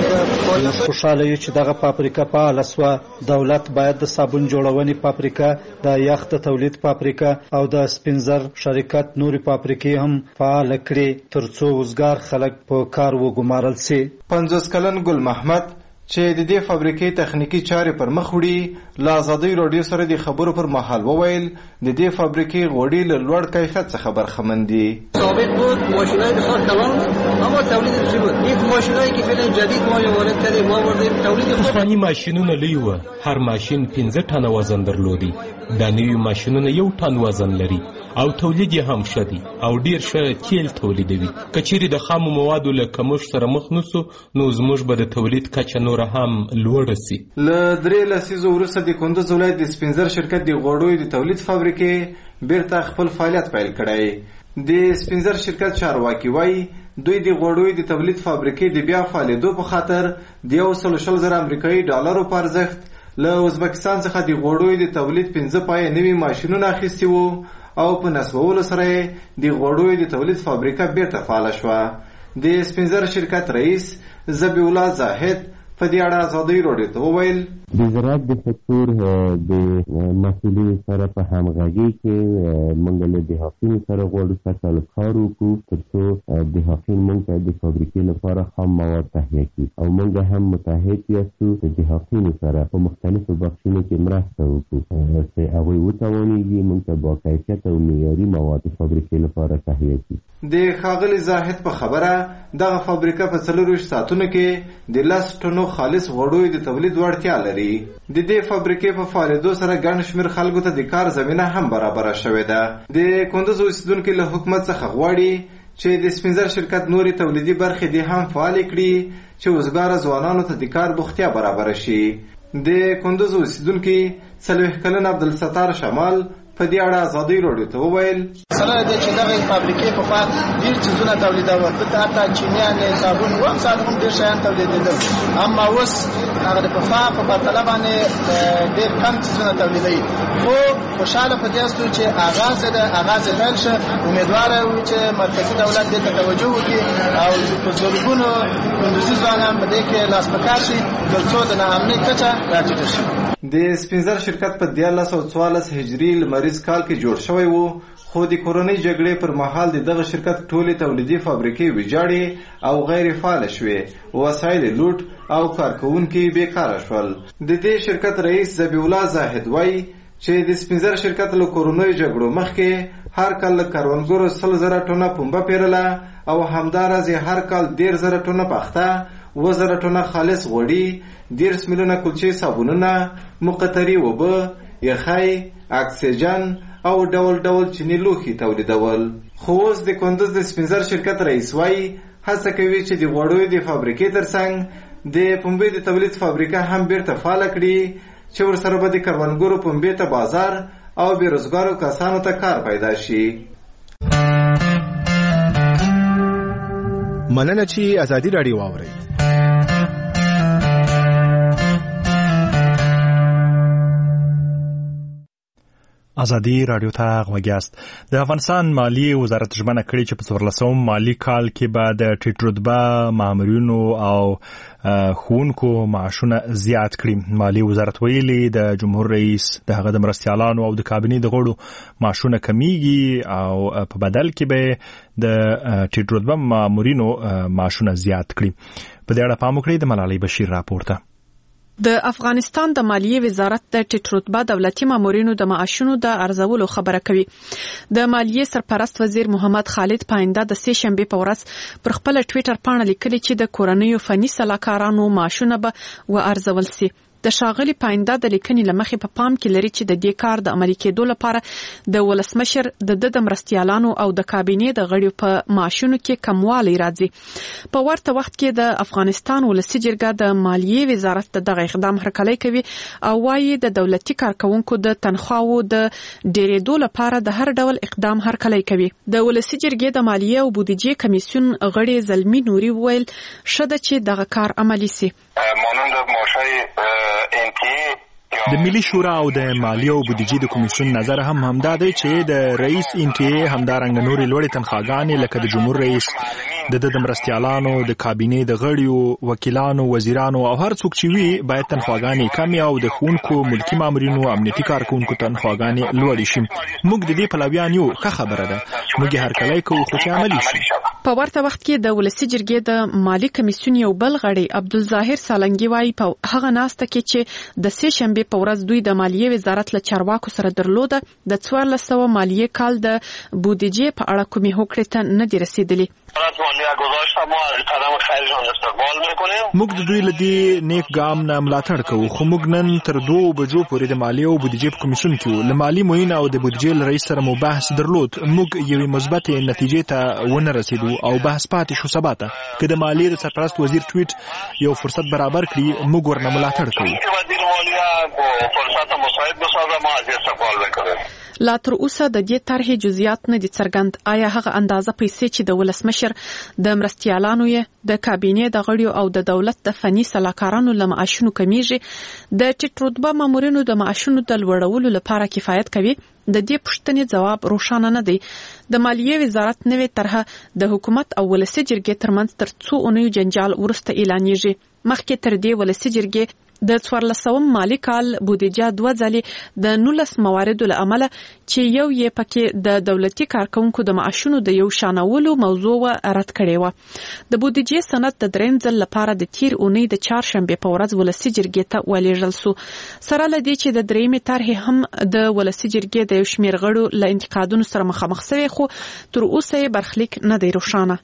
خوشحاله یو چې دغه فابریکه فعاله سوه. دولت باید د صابون جوړونې فابریکه، د یخ د تولید فابریکه او د سپینزر شرکت نورې فابریکې هم فعاله کړي ترڅو وزګار خلک په کار وګمارل سي. پنځوس کلن ګل محمد چې د دې فابریکې تخنیکی چارې پر مخ وړي له آزادۍ راډیو سره د خبرو پر مهال وویل د دې فابریکې غوړي له لوړ کیفیت څخه برخمن دي. ثابت بود ماشینای بسیار کلان اما تولید چی بود؟ این ماشینایی که فعلا جدید ما وارد کردیم ما وردیم تولید خود. افغاني ماشینونه لوی و، هر ماشین پنځه ټنه وزن درلودي. دا نوي ماشینونه یو ټن وزن لري او تولید یې هم ښه دی او ډیر ښه تیل تولیدوي. که چیرې د خامو موادو له کمښت سره مخ نسو نو زموږ به د تولید کچه نوره هم لوړه سي. له درې لسیزو وروسته د کندوز ولایت د سپینزر شرکت د غوړیو د تولید فابریکې بیرته خپل فعالیت پیل کړی. د سپینزر شرکت چارواکي وایي دوی د غوړیو د تولید فابریکې د بیا فعالیدو په خاطر د یو سل شل زره امریکایي ډالرو په ارزښت له ازبکستان څخه د غوړیو د تولید پنځه پایه نوي ماشینونه اخیستي وو او په نصبولو سره د غوړیو د تولید فابریکه بیرته فعاله شوه. د سپینزر شرکت رئیس ذبیح الله زاهد په دې اړه آزادۍ راډیو ته وویل د زراعت د سکتور د مسؤلینو سره په همغږي کې موږ له دهاقینو سره غواړو سږ کار وکړو تر څو دهاقین موږ ته د فابریکې لپاره خام مواد تهیه کړي او موږ هم متحد یاستو د دهاقینو سره په مختلفو بخشونو کې مرسته وکړو چې هغوی وتوانیږي موږ ته با کیفیت او معیاري مواد د فابریکې لپاره تهیه کړي. د ښاغلي زاهد په خبره دغه فابریکه په څلورویشت ساعتونو کې د لس ټنو خالص غوړیو د تولید وړتیا لري. د دې فابریکې په فعالېدو سره ګڼ شمېر خلکو ته د کار زمینه هم برابره شوې ده. د کندوز اوسېدونکي له حکومت څخه غواړي چې د سپینزر شرکت نورې تولیدي برخې دې هم فعالې کړي چې وزګاره ځوانانو ته د کار بوختیا برابره شي. د کندوز اوسېدونکي څلوېښت کلن عبدالستار شمال په دې اړه ازادي راډیو ته وویل سره د چې دغه فابریکې په خوا ډېر څیزونه تولیدول دلته حتی چینیانې صابون هم ساعت هم ډېر شیان تولیدېدل اما اوس هغه د پخوا په پرتله باندې ډېر کم څیزونه تولیدوي خو خوشحاله په دې یاستو چې آغاز یې ده آغاز یې پیل شه امیدواره یو چې مرکزي دولت دې ته توجه وکړي او په زرګونو کندوزي ځوانان په دې کې لاس په کار شي تر څو د ناامنۍ کچه راټیټه شي. د سپینزر شرکت په دیارلس سوه څوارلس هجري لمریز کال کې جوړ شوی و خو د کورنۍ جګړې پر مهال د دغه شرکت ټولې تولیدي فابریکې ویجاړې او غیر فعاله شوې وسایل لوټ او کارکوونکي بیکاره شول. د دې شرکت رئیس ذبیح الله زاهد وایي چې د سپینزر شرکت له کورنیو جګړو مخکې هر کال له کروندګرو سل زره ټنه پنبه پیرله او همداراز هر کال ډېر زره ټنه پخته اووه زره ټنه خالص غوړي دیرس میلیونه کلچې صابونونه مقطرې اوبه یخی اکسیجن او ډول ډول چینی لوښي تولیدول. خو اوس د کندوز د سپینزر شرکت رئیس وایي هڅه کوي چې د غوړیو د فابریکې ترڅنګ د پنبې د تولید فابریکه هم بیرته فعاله کړي چې ورسره به د کروندګرو پنبې ته بازار او بېروزګارو کسانو ته کار پیدا شي. مننه چې ازادي راډیو واورئ. ازادي راډیو ته غوږ یاست. د افغانستان مالیې وزارت ژمنه کړې چې په څوارلسم مالي کال کې به د ټیټ رتبه مامورینو او ښوونکو معاشونه زیات کړي. مالیې وزارت ویلي د جمهور رئیس د هغه د مرستیالانو او د کابینې د غړو معاشونه کمیږي او په بدل کې به د ټیټ رتبه مامورینو معاشونه زیات کړي. په دې اړه پام وکړئ د ملالۍ بشیر راپورته. د افغانستان د مالیې وزارت د ټیټ رتبه دولتي مامورینو د معاشونو د ارزولو خبره کوي. د مالیې سرپرست وزیر محمد خالد پاینده د سه شنبه په ورځ پر خپل ټوئیټر باندې لیکلي چې د کورنیو فني سلاکارانو معاشونه به و ارزول سي. د شاغلي پاینده د لیکنې لمخې په پام کې لري چې د دې کار د عملي کېدو لپاره د ولسمشر د د مرستیالانو او د کابینې د غړیو په معاشونو کې کموالی راځي. په ورته وخت کې د افغانستان ولسي جرګه د مالیې وزارت دغه اقدام هرکلی کوي او وايي د دولتي کارکونکو د تنخواو د ډیرېدو لپاره د هر ډول اقدام هرکلی کوي. د ولسي جرګې د مالیې او بودیجې کمیسیون غړي زلمی نوري ویل شته چې دغه کار عملی سي. مانند ماشای د ملي شورا او د مالیې او بودیجې د کمیسیون نظر هم همدا دی چې د رئیس ان ټي اي همدارنګه نورې لوړې تنخواګانې لکه د جمهور رئیس د د مرستیالانو د کابینې د غړیو وکیلانو وزیرانو او هر څوک چې وي باید تنخواګانې کمې او د ښوونکو ملکي مامورینو امنیتي کارکونکو تنخواګانې لوړې شي. موږ د دې پلویان یو ښه خبره ده موږ یې هرکلی کوو خو چې عملي شي. په ورته وخت کې د ولسي جرګې د مالی کمیسیون یو بل غړی عبدالظاهر سالنګي وايي په هغه ناسته کې چې د سه شنبه په ورځ دوی د مالیې وزارت له چارواکو سره درلوده د څوارلس سوه مالیې کال د بودیجې په اړه کومې هوکړې ته نه دي رسیدلي. موږ د دوی له دې نیک ګام نه ملاتړ کوو خو موږ نن تر دوو بجو پورې د مالیې او بودیجې په کمیسیون کې وو. له مالي معین او د بودیجې له رئیس سره مو بحث درلود. موږ یوې مثبتې نتیجې ته ونه رسیدو او بحث پاتې شو سبا ته. که د مالیې د سرپرست وزیر ټویټ یو فرصت برابر کړي موږ ورنه ملاتړ کوو. لا تر اوسه د دې طرحې جزئیات نه دي څرګند. آیا هغه اندازه پیسې چې د ولسمشر د مرستیالانو یې د کابینې د غړیو او د دولت د فني سلاکارانو له معاشونو کمیږي د ټیټ رتبه مامورینو د معاشونو د لوړولو لپاره کفایت کوي؟ د دې پوښتنې جواب روښانه نه دی. د مالیې وزارت نوې طرحه د حکومت او ولسي جرګې ترمنځ تر څو اونیو جنجال وروسته اعلانېږي. مخکې تر دې ولسي جرګې د څوارلسم مالي کال بودیجه دوه ځلې د نولس مواردو له امله چې یو یې پکې د دولتي کارکونکو د معاشونو د یو شانولو موضوع رد کړې وه. د بودیجې سند د دریم ځل لپاره د تیر اونۍ د چهارشنبې په ورځ ولسي جرګې ته ولېږل سو. سره له دې چې د درېیمې طرحې هم د ولسي جرګې د یو شمېر غړو له انتقادونو سره مخامخ سوی، خو تر اوسه یې برخلیک نه دی روښانه.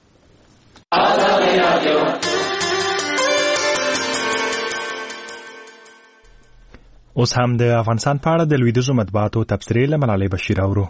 اوس هم د افغانستان په اړه د لویدیځو مطبوعاتو تبصرې له ملالۍ بشیر اورو.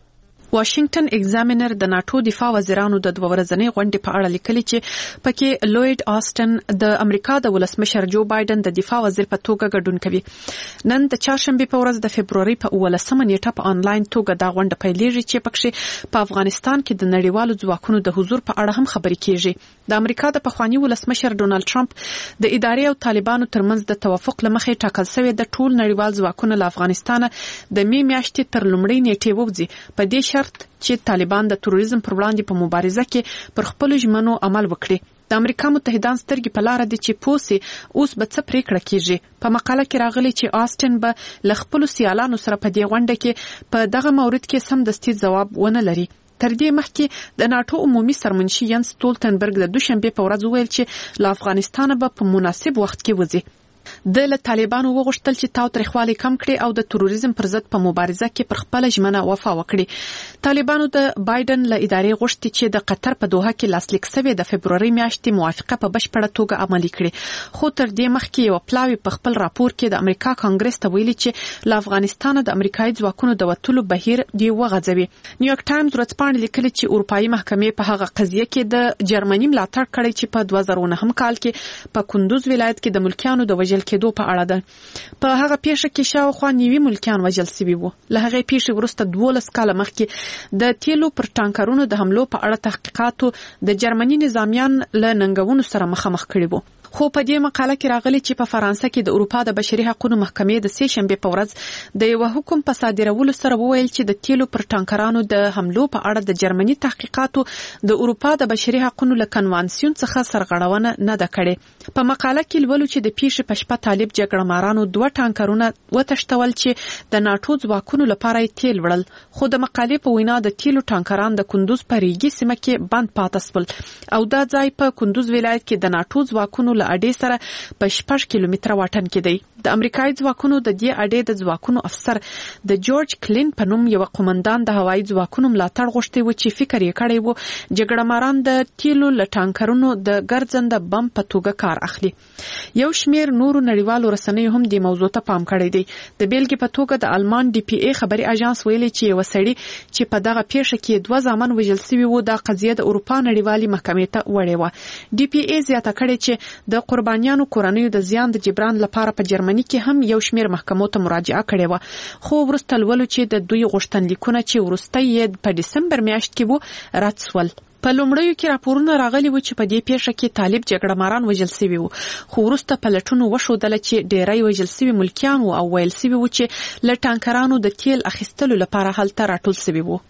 واشنگټن ایگزامینر د ناتو دفاع وزیرانو د دوه ورځنۍ غونډې په اړه لیکلي چې پکې لوید آسټن د امریکا د ولسمشر جو بایدن د دفاع وزیر په توګه ګډون کوي. نن د چهارشنبې په ورځ د فبروري په اوولسمه نیټه په انلاین توګه دا غونډه پیلېږي چې پکې په افغانستان کې د نړیوالو ځواکونو د حضور په اړه هم خبرې کیږي. د امریکا د پخوانی ولسمشر ډونالد ټرمپ د ادارې او طالبانو ترمنځ د توافق لمخې ټاکل شوی د ټول نړیوال ځواکونو له افغانستان د می میاشتې تر لومړۍ نیټې ووځي په دې شرط چې طالبان د تروریزم پر وړاندې په مبارزه کې پر خپل ژمنو عمل وکړي. د امریکا متحدان سترګې په لار دي چې پوسي اوس به څه پریکړه کیږي. په مقاله کې راغلي چې آسټن به له خپل سیالانو سره په دې غونډه کې په دغه مورد کې سمدستي ځواب ونه لري. تر دې مخکې د ناتو عمومي سرمنشي ینس ستولتنبرګ د دوشنبه په ورځ وویل چې له افغانستان به په مناسب وخت کې وځي. د له طالبانو وغوښتل چې تاوتریخوالی کم کړي او د تروریزم پر ضد په مبارزه کې پر خپل ژمنه وفا وکړي. طالبانو د بایدن له ادارې غوښتي چې د قطر په دوحه کې لاسلیک شوی د فبروري میاشتې موافقه په بشپړه توګه عملي کړي. خو تر دې مخکې یو پلاوی په خپل راپور کې د امریکا کانګرس ته ویلي چې له افغانستان د امریکایي ځواکونو د وټولو بهیر دی وغځوي. نیویارک ټایمز ورځپاڼه لیکلي چې اروپאי محکمې په هغه قضیه کې د جرمني ملاتړ کړی چې په دوه زره نهم کال کې په کندوز ولایت کې د ملکیانو د وژل کېدو په اړه ده. په هغه پیښه کې شاوخوا نیوي ملکیان وژل شوي وو. له هغې پیښې وروسته دولس کاله مخکې د تیلو پر ټانکرونو د حملو په اړه تحقیقاتو د جرمني نظامیان له ننګونو سره مخامخ کړي وو. خو په دې مقاله کې راغلي چې په فرانسه کې د اروپا د بشري حقوقو محکمې د سه شنبه په ورځ د یو حکم په صادرولو سره وویل چې د تیلو پر ټانکرانو د حملو په اړه د جرمني تحقیقاتو د اروپا د بشري حقوقو له کنوانسیون څخه سرغړونه نه ده کړې. په مقاله کې لولو چې د پیښې په شپه طالب جګړه مارانو دوه ټانکرونه وتښتول چې د ناتو ځواکونو لپاره تیل وړل، خو د مقالې په وینا د تیلو ټانکران د کندوز په ریګي سیمه کې بند پاتې شول او دا ځای په کندوز ولایت کې د ناتو ځواکونو له اډې سره په شپږ کیلومتره واټن کې دی. د امریکایي ځواکونو د دې اډې د ځواکونو افسر د جورج کلین په نوم یو قومندان د هوایي ځواکونو ملاتړ غوښتي و چې فکر یې کړی و جګړه ماران د تیلو له ټانکرونو د ګرځنده بم په توګه کار اخلي. یو شمیر نورو نړیوالو رسنیو هم د موضوع ته پام کړی دی. د بیلګې په توګه د آلمان ډي پی ای خبري اژانس ویلي چې یو سړی چې په دغه پیښه کې دوه ځامن وژل شوی و د قضیه د اروپا نړیوالې محکمې ته وړې و. ډي پی ای زیاته کړې چې د قربانیانو کورنیو د زیان د جبران لپاره په جرمني کې هم یو شمیر محکمو ته مراجعه کړې و، خو وروسته لولو چې د دوی غوښتنلیکونه چې وروسته یې په دسمبر میاشت کې وو رد شول. په لومړیو کې راپورونه راغلي و چې په دې پیښه کې طالب جګړه ماران وژل شوي وو، خو وروسته پلټونو وښودله چې ډیری وژل شوي ملکیان وو او ویل شوي وو چې له ټانکرانو د تیل اخیستلو لپاره هلته راټول شوي وو.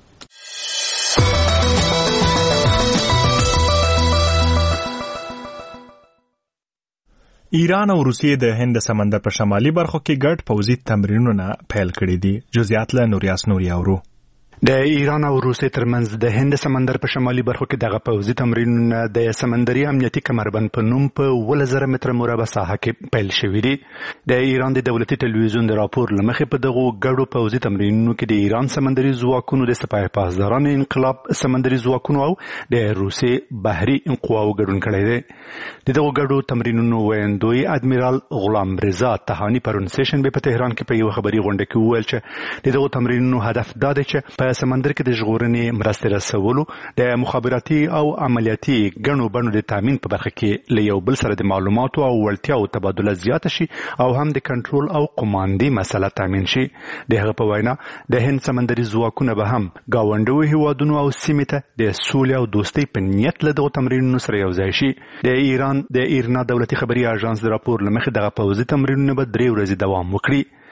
ایران او روسیې د هند سمندر په شمالي برخو کې ګډ پوځي تمرینونه پیل کړي دي. جزئیات له نوریاس نوري اورو. د ایران او روسیې ترمنځ د هند سمندر په شمالي برخو کې دغه پوځي تمرینونه د سمندري امنیتي کمربند په نوم په اووه زره متره مربع ساحه کې پیل شوي دي. د ایران د دولتي تلویزیون د راپور له مخې په دغو ګډو پوځي تمرینونو کې د ایران سمندري ځواکونو د سپاه پاسداران انقلاب سمندري ځواکونو او د روسیې بحري قواو ګډون کړی دی. د دغو ګډو تمرینونو ویندوی ادمیرال غلام رضا تهانی پرون سه شنبه په تهران کې په یو خبري غونډه کې وویل چې د دغو تمرینونو هدف دا دی چې په سمندر کې د ژغورنې مرستې رسولو د مخابراتي او عملیاتي ګڼو بڼو د تامین په برخه کې له یو بل سره د معلوماتو او وړتیاو تبادله زیاته شي او هم د کنټرول او قماندې مسله تامین شي. د هغه په وینا د هند سمندري ځواکونه به هم ګاونډیو هیوادونو او سیمې ته د سولې او دوستۍ په نیت له دغو تمرینونو سره یوځای شي. د ایران د ایرنا دولتي خبري اژانس د راپور له مخې دغه پوځي تمرینونه به درې ورځې دوام وکړي.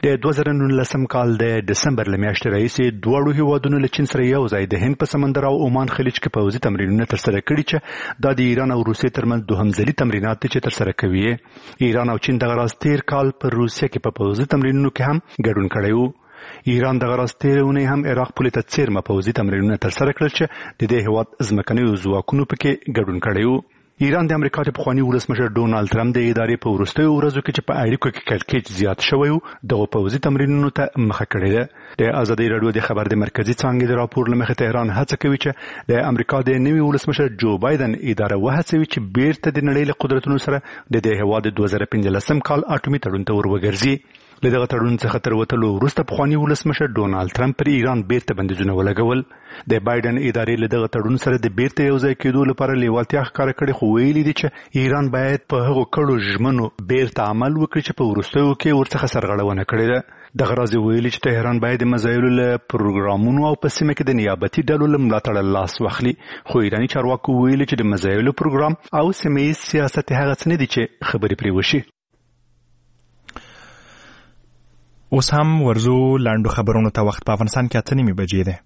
د دوه زره نولسم کال د دسمبر له میاشتې راهیسې دواړو هیوادونو له چین سره یو ځای د هند په سمندر او عمان خلیج کې پوځي تمرینونه ترسره کړي چې دا د ایران او روسیې ترمنځ دوهم ځلي تمرینات دي چې ترسره کوي. ایران او چین دغه راز تیر کال پر روسیه کې په پوځي تمرینونو کې هم ګډون کړی و. ایران دغه راز تېرې اونۍ هم عراق پولې ته څیرمه پوځي تمرینونه ترسره کړل چې د دې هېواد ځمکنیو ځواکونو پکې ګډون کړی و. ایران د امریکا د پخواني ولسمشر ډونالډ ټرمپ د ادارې په وروستیو ورځو کې چې په اړیکو کې کړکېچ زیات شوی و دغو پوځي تمرینونو ته مخه کړې ده. د ازادۍ راډیو د خبر د مرکزي څانګې د راپور له مخې تهران هڅه کوي چې د امریکا د نوي ولسمشر جو بایدن اداره وهڅوي چې بیرته د نړۍ له قدرتونو سره د دې هېواد د دوه زره پنځلسم کال اټومي تړون ته ور وګرځي. له دغه تړون څخه تر وتلو وروسته پخواني ولسمشر ډونالډ ټرمپ پر ایران بیرته بندیزونه ولګول. د بایدن ادارې له دغه تړون سره د بیرته یو ځای کېدو لپاره لیوالتیا ښکاره کړې، خو ویلي دي چې ایران باید په هغو کړو ژمنو بیرته عمل وکړي چې په وروستیو کې ورڅخه سرغړونه کړې ده. دغه راز ویلي چې تهران باید د مزایلو له پروګرامونو او په سیمه کې د نیابتي ډلو له ملاتړه لاس واخلي، خو ایراني چارواکو ویلي چې د مزایلو پروګرام او سیمه ییز سیاست هغه څه نه دي چې خبرې پرې وشي. اوس هم ورزو لاندو خبرونو ته وخت په افغانستان کې اته نیمې بجې ده.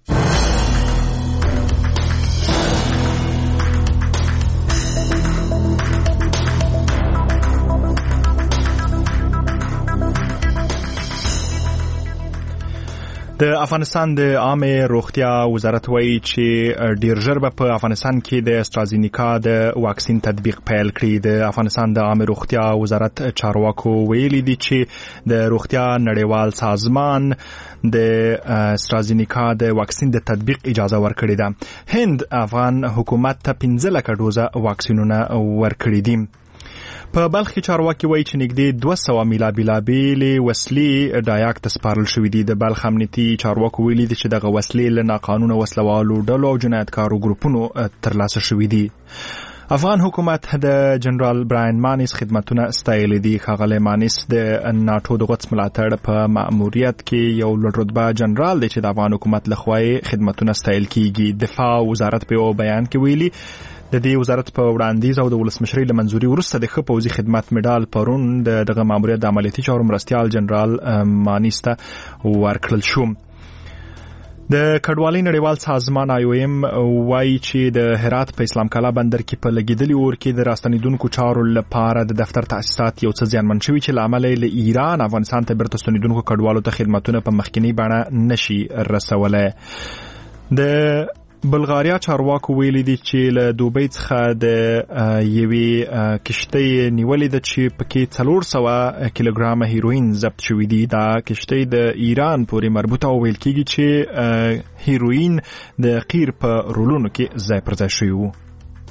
د افغانستان د عامه روغتیا وزارت وایي چې ډیر ژر به په افغانستان کې د استرازینیکا د واکسین تطبیق پیل کړي. د افغانستان د عامه روغتیا وزارت چارواکو ویلي دي چې د روغتیا نړیوال سازمان د استرازینیکا د واکسین د تطبیق اجازه ورکړې ده. هند افغان حکومت ته پنځه لکه ډوزه واکسینونه ورکړي دي. په بلخ کې چارواکي وایي چې نږدې دوه سوه میلا بیلابېلې وسلې ډایاک ته سپارل شوي دي. د بلخ امنیتي چارواکو ویلي دي چې دغه وسلې له ناقانونه وسلوالو ډلو او جنایتکارو ګروپونو ترلاسه شوي دي. افغان حکومت د جنرال براین مانیس خدمتونه ستایلي دي. ښاغلی مانیس د ناټو د غوڅ ملاتړ په مأموریت کې یو لوړ رتبه جنرال دی چې د افغان حکومت لخوا یې خدمتونه ستایل کیږي. دفاع وزارت په یو بیان کې ویلي د دې وزارت په وړاندیز او د ولسمشرۍ له منځوري وروسته د ښه پوځي خدمت مډال پرون د دغه ماموریت د عملیاتي چارو مرستیال جنرال مانیس ته ورکړل شو. د کډوالۍ نړیوال سازمان آی او ایم وایي چې د هرات په اسلام کلا بندر کې په لګیدلي اور کې د راستنیدونکو چارو لپاره د دفتر تاسیسات یو څه زیانمن شوي چې له امله له ایران افغانستان ته بیرته ستنیدونکو کډوالو ته خدمتونه په مخکنی بڼه نشي رسولی. د بلغاریا چارواکو ویلي دي چې له دوبۍ څخه د یوې کشتۍ نیولې ده چې پکې څلور سوه کیلوګرامه هیروین ضبط شوي دي. دا کشتۍ د ایران پورې مربوطه او ویل کېږي چې هیروین د قیر په رولونو کې ځای پر ځای شوي وو.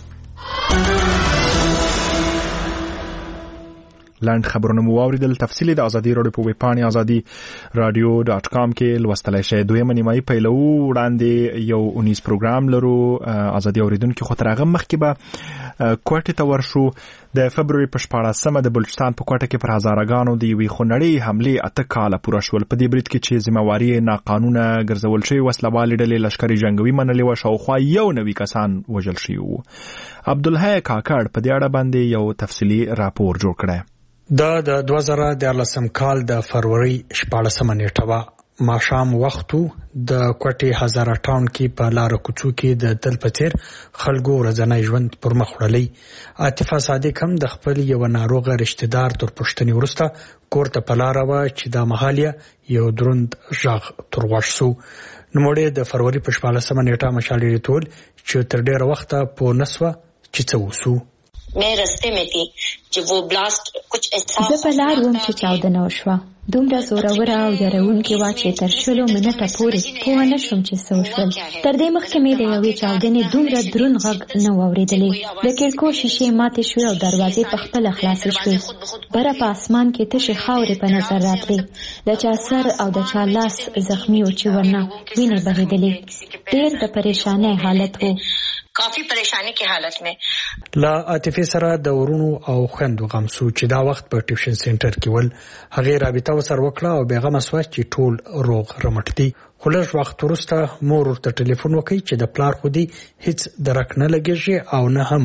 لاند خبرونه مو واوریدل. تفصیلی د ازادي راډیو په ویب پاڼې ازادي راډیو ډاټ کام کې لوستلی شئ. دویمه نیمایي پیلو وړاندې یو اونیز پروګرام لرو ازادي اوریدونکو، خو تر هغه مخکې به کوټې ته ورشو. د فبروري په شپاړسمه د بلوچستان په کوټه کې پر هزارهګانو د یوې خونړۍ حملې اته کاله پوره شول. په دې برید کې چې ذمهواري یې ناقانونه ګرځول شوې وسلوالې ډلې لښکرې جنګوي منلې وه، شاوخوا یو نوي کسان وژل شوي وو. عبدالحی کاکړ په دې اړه باندې یو تفصیلي راپور جوړ کړی. دا د دوه زره دیارلسم کال د فروری شپاړسمه نیټه وه. ماښام وختو د کوټې هزاره ټاون کې په لاره کوڅو کې د تل په څیر خلکو ورځنی ژوند پر مخ وړلی. عاطفه صادق هم د خپل یو ناروغه رشتہ دار تر پوښتنې وروسته کور ته په لاره وه چې دا مهال یو دروند غږ تر غوږ سو. نوموړی د فروری په شپاړسمه نیټه مشالې ټول چې تر ډیره وخته پوه نه سوه چې څه وسو. मैं रस्ते में थी जब वो ब्लास्ट कुछ एहसास زه په لار وم چې چاودنه وشوه. دومره زوروره او یروونکې وه چې تر شلو منټه پورې پوه نه شوم چې څه وشول. تر دې مخکې مې د یوې چاودنې دومره دروند غږ نه و اورېدلی. د کړکیو شیشې ماتې شوې او دروازې په خپله خلاصې شوې. بره په اسمان کې تشې خاورې په نظر راتلې. د چا سر او د چا لاس زخمي و چې ورنه وینې بهېدلې. ډېر د پریشانۍ حالت و. کافی پریشانی کی حالت میں لا عاطفه سره د ورونو او خويندو غم سو چې دا وخت په ټیوشن سنټر کې ول. هغه رابطه وسر وکړه او بیغه مسوه چې ټول روغ رمټ دي. خو لږ وخت وروسته مور ورته ټلیفون وکړي چې د پلار خو دې هیڅ درک نه لګیږي او نه هم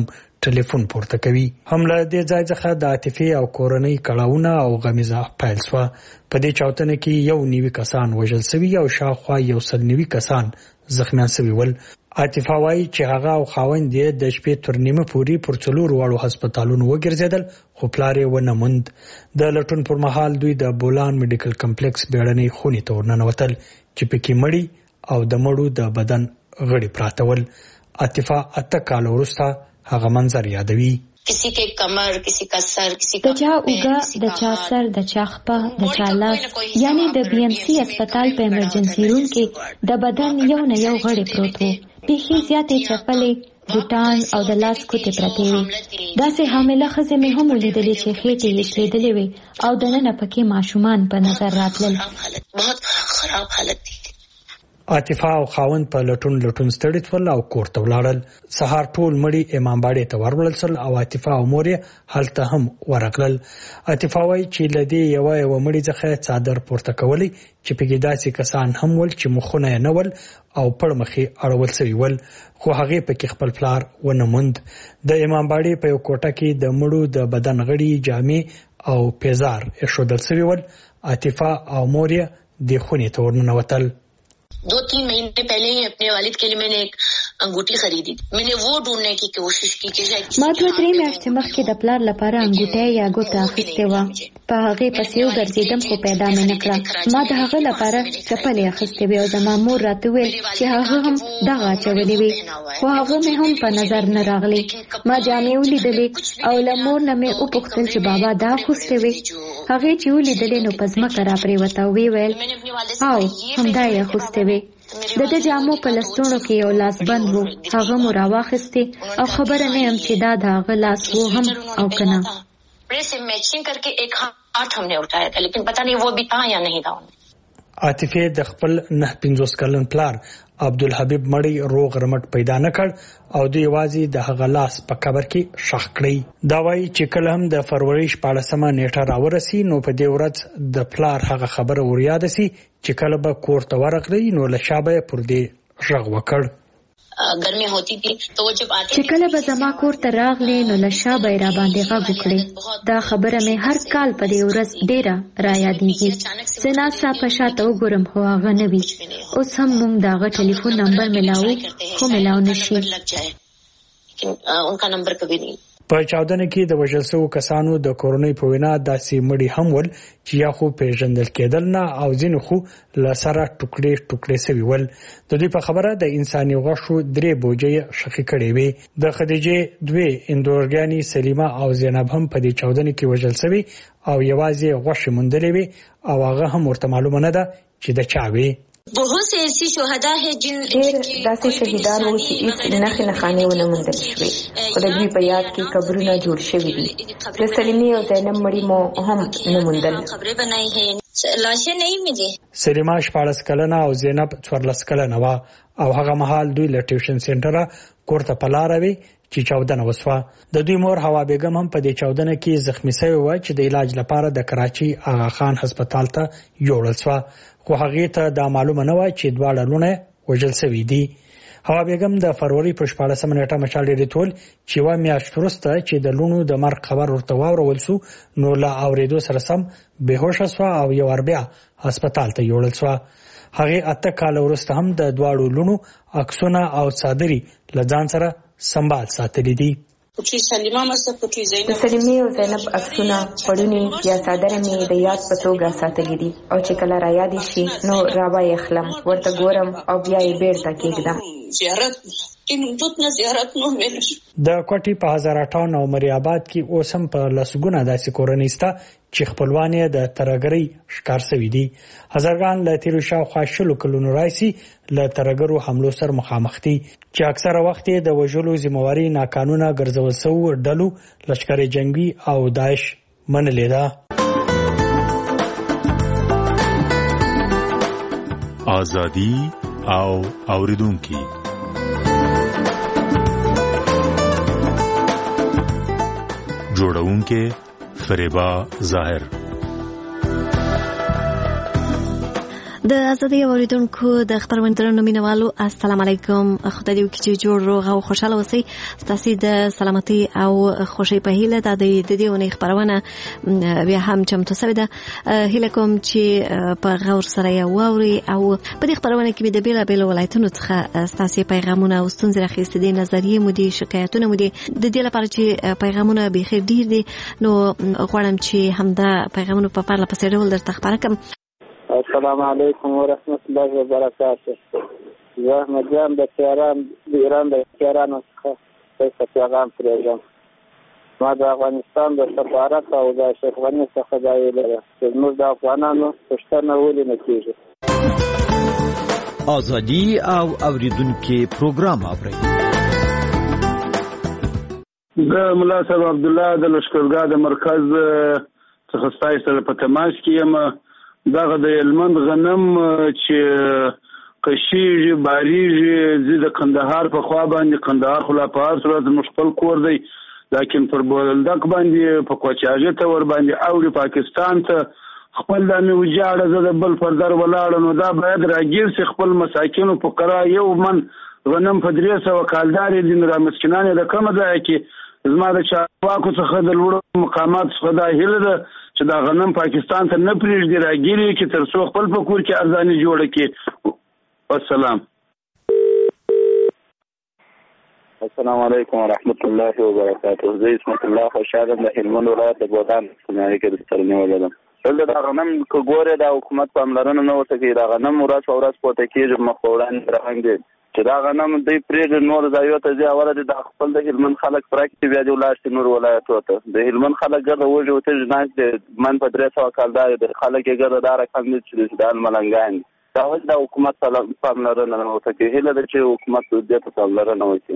ټلیفون پورته کوي. حمله د ځای څخه د عاطفي او کورنۍ کړهونه او غمیزه پیل شوه. په دې چاودنه کې یو نیوي کسان وژل شوي او شاوخوا یو سل نیوي کسان زخمیان شوي ول. عاطفه وایي چې هغه او خاوند یې د شپې تر نیمه پورې پر څلورو واړو هسپتالونو وګرځېدل خو پلار یې ونه موند. د لټون پر مهال دوی د بولان میډیکل کمپلیکس بیړنۍ خونې ته ورننوتل چې پکې مړی او د مړو د بدن غړي پراته ول. عاطفه اته کال وروسته هغه منظر یادوي. کسی کے کمر، کسی کا سر، کسی کا د چا اوګه، د چا سر، د چا خپه، د چا لاس. یعنی د بی ام سی اسپیټال په ایمرجنسي روم کې د بدن یو نه یو غړی پروت و. بیخي زیاتې چپلې، بوټان او د لاس ګوتې پرتې وې. داسې حامله ښځې مې هم ولیدلې چې خېټې یې شلېدلې وې او دننه پکې ماشومان په نظر راتلل. بہت خراب حالت دی. عاطفه او خاوند په لټون لټون ستړي شول او کور ته ولاړل. سهار ټول مړي امام باړې ته ورولل شول او عاطفه او مور یې هلته هم ورغلل. عاطفه وایي چې له دې یوه یوه مړي څخه څادر پورته کولی چې پکې داسې کسان هم ول چې مخونه یې نه ول او پړ مخې اړول شوي ول خو هغې پکې خپل پلار ونه موند. د امام باړې په یو کوټه کې د مړو د بدن غړي، جامې او پیزار ایښودل شوي ول. عاطفه او مور یې دې خونې ته ورننوتل. دو تین مہینے پہلے ہی اپنے والد کے لیے میں نے ایک انگوٹھی خریدی تھی. میں نے وہ ډونډنے کی کوشش کی چې ما دوه درې میاشتې مخکې د پلار لپاره انګوټی یا ګوته اخیستې وه. په هغې پسې وګرځېدم خو پیدا مې نه کړه. ما د هغه لپاره چپلې اخیستې وې او زما مور راته وویل چې هغه هم دغه اچولې وې خو هغه مې هم په نظر نه راغلی. ما جامې ولیدلې او له مور نه مې وپوښتل چې بابا دا اخیستې وې. هغې چې ولیدلې نو په ځمکه راپرېوته او ویې ویل او همدا یې اخیستې وې. د د جامو په لستوڼو کې یو لاس بند و. هغه مو راواخیستې او خبره نه یم چې دا د هغه لاس و هم او که نه. عاطفه د خپل نه پنځوس کلن پلار عبدالحبیب مړی روغ رمټ پیدا نه کړ او دوی یوازې د هغه لاس په قبر کې ښخ کړی. دا وایي چې کله هم د فروری شپاړسمه نیټه راورسي نو په دې ورځ د پلار هغه خبره وریاده سي چې کله به کور ته ورغلی نو له شا به پر دې غږ وکړ. ګرمي ہوتی تھی تو جب آتے چې کله به زما کور ته راغلی نو له شا به را باندې غږ وکړي. دا خبره مې هر کال په دې ورځ ډیره را یادېږي. زه ناسته په شاته وګورم خو هغه نه وي. اوس هم موږ د هغه ټلیفون نمبر ملاو خو ملاو نشي. انکا نمبر کبھی نہیں. په چاودنه کې د وژل شوو کسانو د کورنۍ په وینا داسې مړي هم ول چې یا خو پیژندل کېدل نه او ځینې خو له سره ټوکړې ټوکړې شوي ول. د دوی په خبره د انساني غوښو درې بوجۍ ښخې کړې وې. د خدیجې دوې اندورګانې سلیمه او زینب هم په دې چاودنه کې وژل شوي او یوازې غوښې موندلې وې او هغه هم ورته معلومه نه ده چې د چا وې. بہت سے ایسی شہدا ہے جن ډېر داسې شهیدان وو چې هیڅ نښې نښانې ونه موندل شوې خو د دوی په یاد کې قبرونه جوړ شوي دي. د سلیمې او زینب مړي مو هم نه موندل. سلیمه شپاړس کلنه او زینب څوارلس کلنه وه او هغه مهال دوی له ټیوشن سنټره کور ته په لاره وې چې چاودنه وسوه. د دوی مور هوا بیګم هم په دې چاودنه کې زخمی شوې وه چې د علاج لپاره د کراچي آغا خان هسپتال ته یوړل شوه خو هغې ته دا معلومه نه وه چې دواړه لوڼه وژل شوي دي. هوا بیګم د فروری په شپاړسمه نیټه مشال ډېرېتول چې یوه میاشت وروسته چې د لوڼو د مرګ خبر ورته واورول شو نو له اورېدو سره سم بېهوشه شوه او یو وار بیا هسپتال ته یوړل شوه. هغې اته کاله وروسته هم د دواړو لوڼو عکسونه او څادرې له ځان سره سنبال ساتلي دي. د سلیمې او زینب عکسونه، پړونې یا څادره مې د یاد په توګه ساتلي دي او چې کله را یادې شي نو راوایې اخلم، ورته ګورم او بیا یې بیرته کېږدم. د کوټې په هزاره ټاون او مری آباد کې اوس هم په لسګونه داسې کورنۍ شته چې خپلوان یې د ترهګرۍ ښکار شوي دي. هزارګان له تېرو شاوخوا شلو کلونو راهیسې له ترهګرو حملو سره مخامخ دي چې اکثره وخت یې د وژلو ذمهواري ناقانونه ګرځول شوو ډلو لشکر جنګي او داعش منلې ده. ازادي او اوریدونکي جوړونکې فریبا ظاهر. د ازادي اوریدونکو د خبرونې درنو مینوالو السلام علیکم. خدای دې وکړي چې جوړ روغ او خوشاله اوسئ. ستاسو د سلامتي او خوشي په هیله د دې ونې خبرونه بیا هم چمتو سره ده. هیله کوم چې په غور سره یې واوري او په دې خبرونه کې د بیلا بیل ولایتونو څخه ستاسو پیغامونه او ستونزې راخېستې دي، نظریې مو دي، شکایتونه مو دي. د دې لپاره چې پیغامونه به خیر ډیر دي نو غواړم چې همدا پیغامونه په پرله پسې ډول درته خبره کړم. السلام علیکم ورحمت الله وبرکاته. زه احمد جان د تهران د ایران د تهران څخه څه پیغام پرېږدم. ما د افغانستان د سفارت او د اشرف غني څخه دا ویله چې موږ د افغانانو پوښتنه ولې نه کېږي. ازادي او اوریدونکو پروګرام اوري. د ملا صاحب عبد الله د لشکرګاه د مرکز څخه ستاسو سره په تماس کې یم. دغه د هلمند غنم چې قشیږي باریږي زه د کندهار په خوا باندې کندهار خو لا په هر صورت زموږ خپل کور دی، لیکن پر بولدک باندې په کوچاژه ته ور باندې اوړي پاکستان ته خپل د مې وجاړه زه د بل پر در ولاړ نو دا باید راګیر سي خپل مساکینو په قرا یو من غنم په درې سوه کالدار دي نو را مسکینانې د کومه ځای کې زما د چارواکو څخه د لوړو مقامات څخه دا هیله ده چې دا غنم پاکستان ته نه پرېږدي، راګیري کې تر څو خپل په کور کې ارزاني جوړه کړي. والسلام. السلام علیکم ورحمت الله وبرکاته. زه اسمت الله خوشحاله د هلمند ولایت د بودان سیمې کې د سرنیول ولدم. دلته دا غنم که ګوره د حکومت پاملرنه نه وته کوي، دا غنم ورځ په ورځ پورته کېږي، مخ په وړاندې روان دي چې دا غنم دوی پرېږدي نور ځایو ته ځي. اوله د خپل د هلمند خلک پراکې بیا دې ولاړ شي نور ولایتو ته. د هلمند خلک ګرده وږي وتږي ناست دي، من په درې سوه کالدار دي، خلک یې ګرده دا رقم دي چې دا ملنګان دي. دا ولې د حکومت پاملرنه نه ورته کوي؟ هیله ده چې حکومت دې ته پاملرنه وکړي.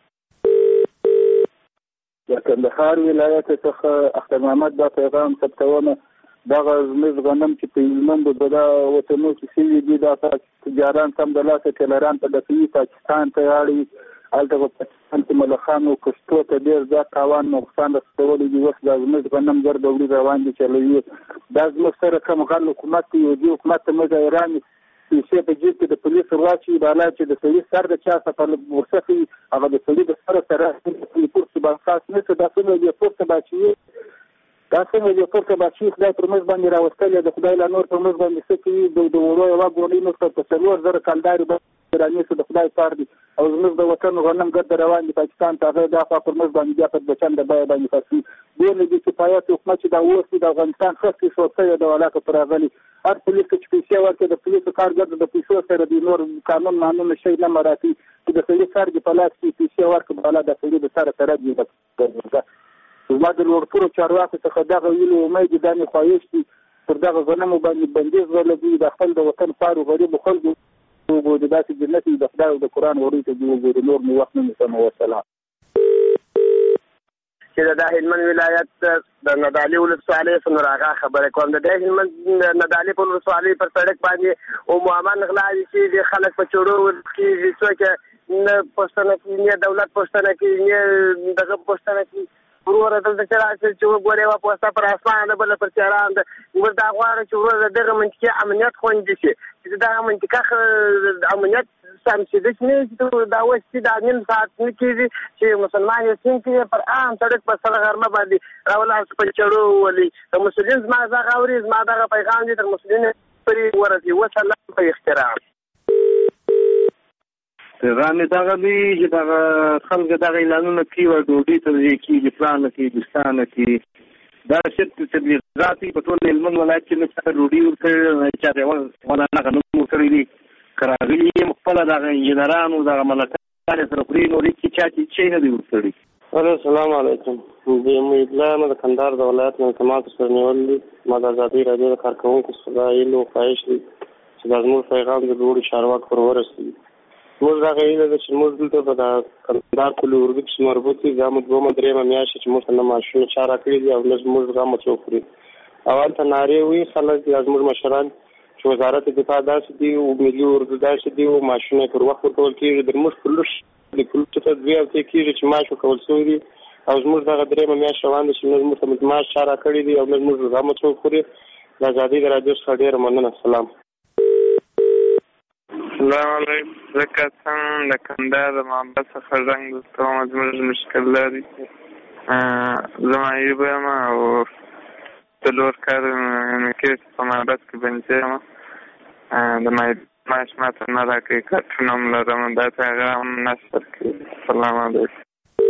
د کندهار ولایت څخه اختر محمد دا پیغام ثبتومه. دغه زموږ غنم چې په هلمندو د دا وطنو کې سوي دي، دا تجاران سم د لاسه ټیلران په ډکوي پاکستان ته اړوي. هلته په پاکستان کې ملخانو کښتو ته ډېر زیات تاوان نقصان رسولی دي. اوس دا زموږ غنم ګرده وړي روان دي چلوي. دا زموږ سره کوم غل حکومت دی، دې حکومت ته موږ ایران پیسې په جیب کې د پولیسو واچوي، بالا چې د سړي سر د چا څخه ورڅخي هغه د سړي د سره سره پورته به خاص نه څه دا څنګه دې پورته باچوي دا څنګه دې پورته باچوي. خدای پر موږ باندې راوستلی د خدای لا نور پر موږ باندې څه کوي. د وړو یوه ګولۍ موږ ته په څلور زره کالدارې به رانیسو د خدای کار دی او زموږ د وطن غنم ګرده روان دي پاکستان ته. هغه دا خوا پر موږ باندې بیا په بچنده بیه باندې خرڅوي. ډېر له دې کفایت حکومت چې دا اوس د افغانستان ښه فیصد شوی د ولاکه پر راغلي. هر پولیس چې پیسې ورکړي د پولیسو کار ګرده د پیسو سره د نور قانون مانونه شی نه مراعاتوي چې د سړي سر دې په لاس کې پیسې ورکړي بالا د سړي د سره سره دي. زما د لوړپوړو چارواکو څخه دغه ویلو امید دا مې خواهش دي پر دغه غنمو باندې بندیز ولګوي، د خپل د وطن پارو غریبو خلکو وګوري داسې جنت د خدای او د قرآن وروي ته دې وګوري. نور مې وخت نه نیسم. وسلام. چې د هلمند ولایت د ندالي ولسوالۍ څخه راغله خبره کوم. د هلمند ندالي په ولسوالۍ پر سړک باندې او معامل غلا دي چې خلک په چورو کې څوک نه پښتنه کوي، نه دولت پښتنه کوي، نه دغه پښتنه کوي. ورور دلته چې راشي چې وګورې وا پوسټه پر اسمان د بل پر چاران د ور دا غواړي چې ورور دغه منطقه امنیت خوندي شي، چې دا منطقه امنیت سم شي. د چې دا وستي د نیم ساعت نه کېږي چې مسلمان یې څنګه پر عام سړک په سره غرمه باندې راولاړ په چړو ولي. د مسلمان زما زغه اوري زما دغه پیغام دي تر مسلمان پرې ورته وسلام په احترام. پیغام یې دغه دی چې دغه خلک دغه اعلانونه کوي او ډوډۍ توزیع کېږي، پلانه کوي، دوستانه کوي. دا شرط تبلیغات په ټول هلمند ولایت کې نه چا ډوډۍ ورکړې، چا دې ولا نه غنم ورکړي دي. که راغلي یې خپله دغه انجینرانو دغه ملکان سره خوري نور هېڅ چا چې شی نه دی ورکړي. السلام علیکم. د امیدله یم د کندهار د ولایت نه تماس سره نیول دي. ما د ازادۍ راډیو د کارکوونکو څخه هیله خواهش دی چې دا زموږ پیغام د لوړو چارواکو ور ورسوي. موږ هغه هیله ده چې موږ دلته په د کندهار کلي اردو کې مربوط دي. زموږ دومره درېیمه میاشت چې موږ ته نه معاشونه چا راکړي دي او نه زموږ غم څوک خوري. او هلته نارې وي خلک دي زموږ مشران چې وزارت دفاع داسې دي او ملي اردو داسې دي او معاشونه پر وخت ورکول کېږي. د موږ په لوش د کلو ته دوې هفتې کېږي چې معاش ورکول شوی دي او زموږ دغه درېیمه میاشت روان ده چې نه زموږ ته معاش چا راکړي دي او نه زموږ غم څوک خوري. د ازادۍ د راډیو څخه ډېره مننه. سلام. السلام علیکم. زکه څنګه د کندهار د محبت څخه زنګ درته وم، زموږ مشکل لري. زما ایبه یم او څلور کال مې کېږي په محبت کې بندي یم. د معاش ماته نه راکوي، کارټونه هم لرم، دا ته هغه هم نشته کوي. السلام علیکم.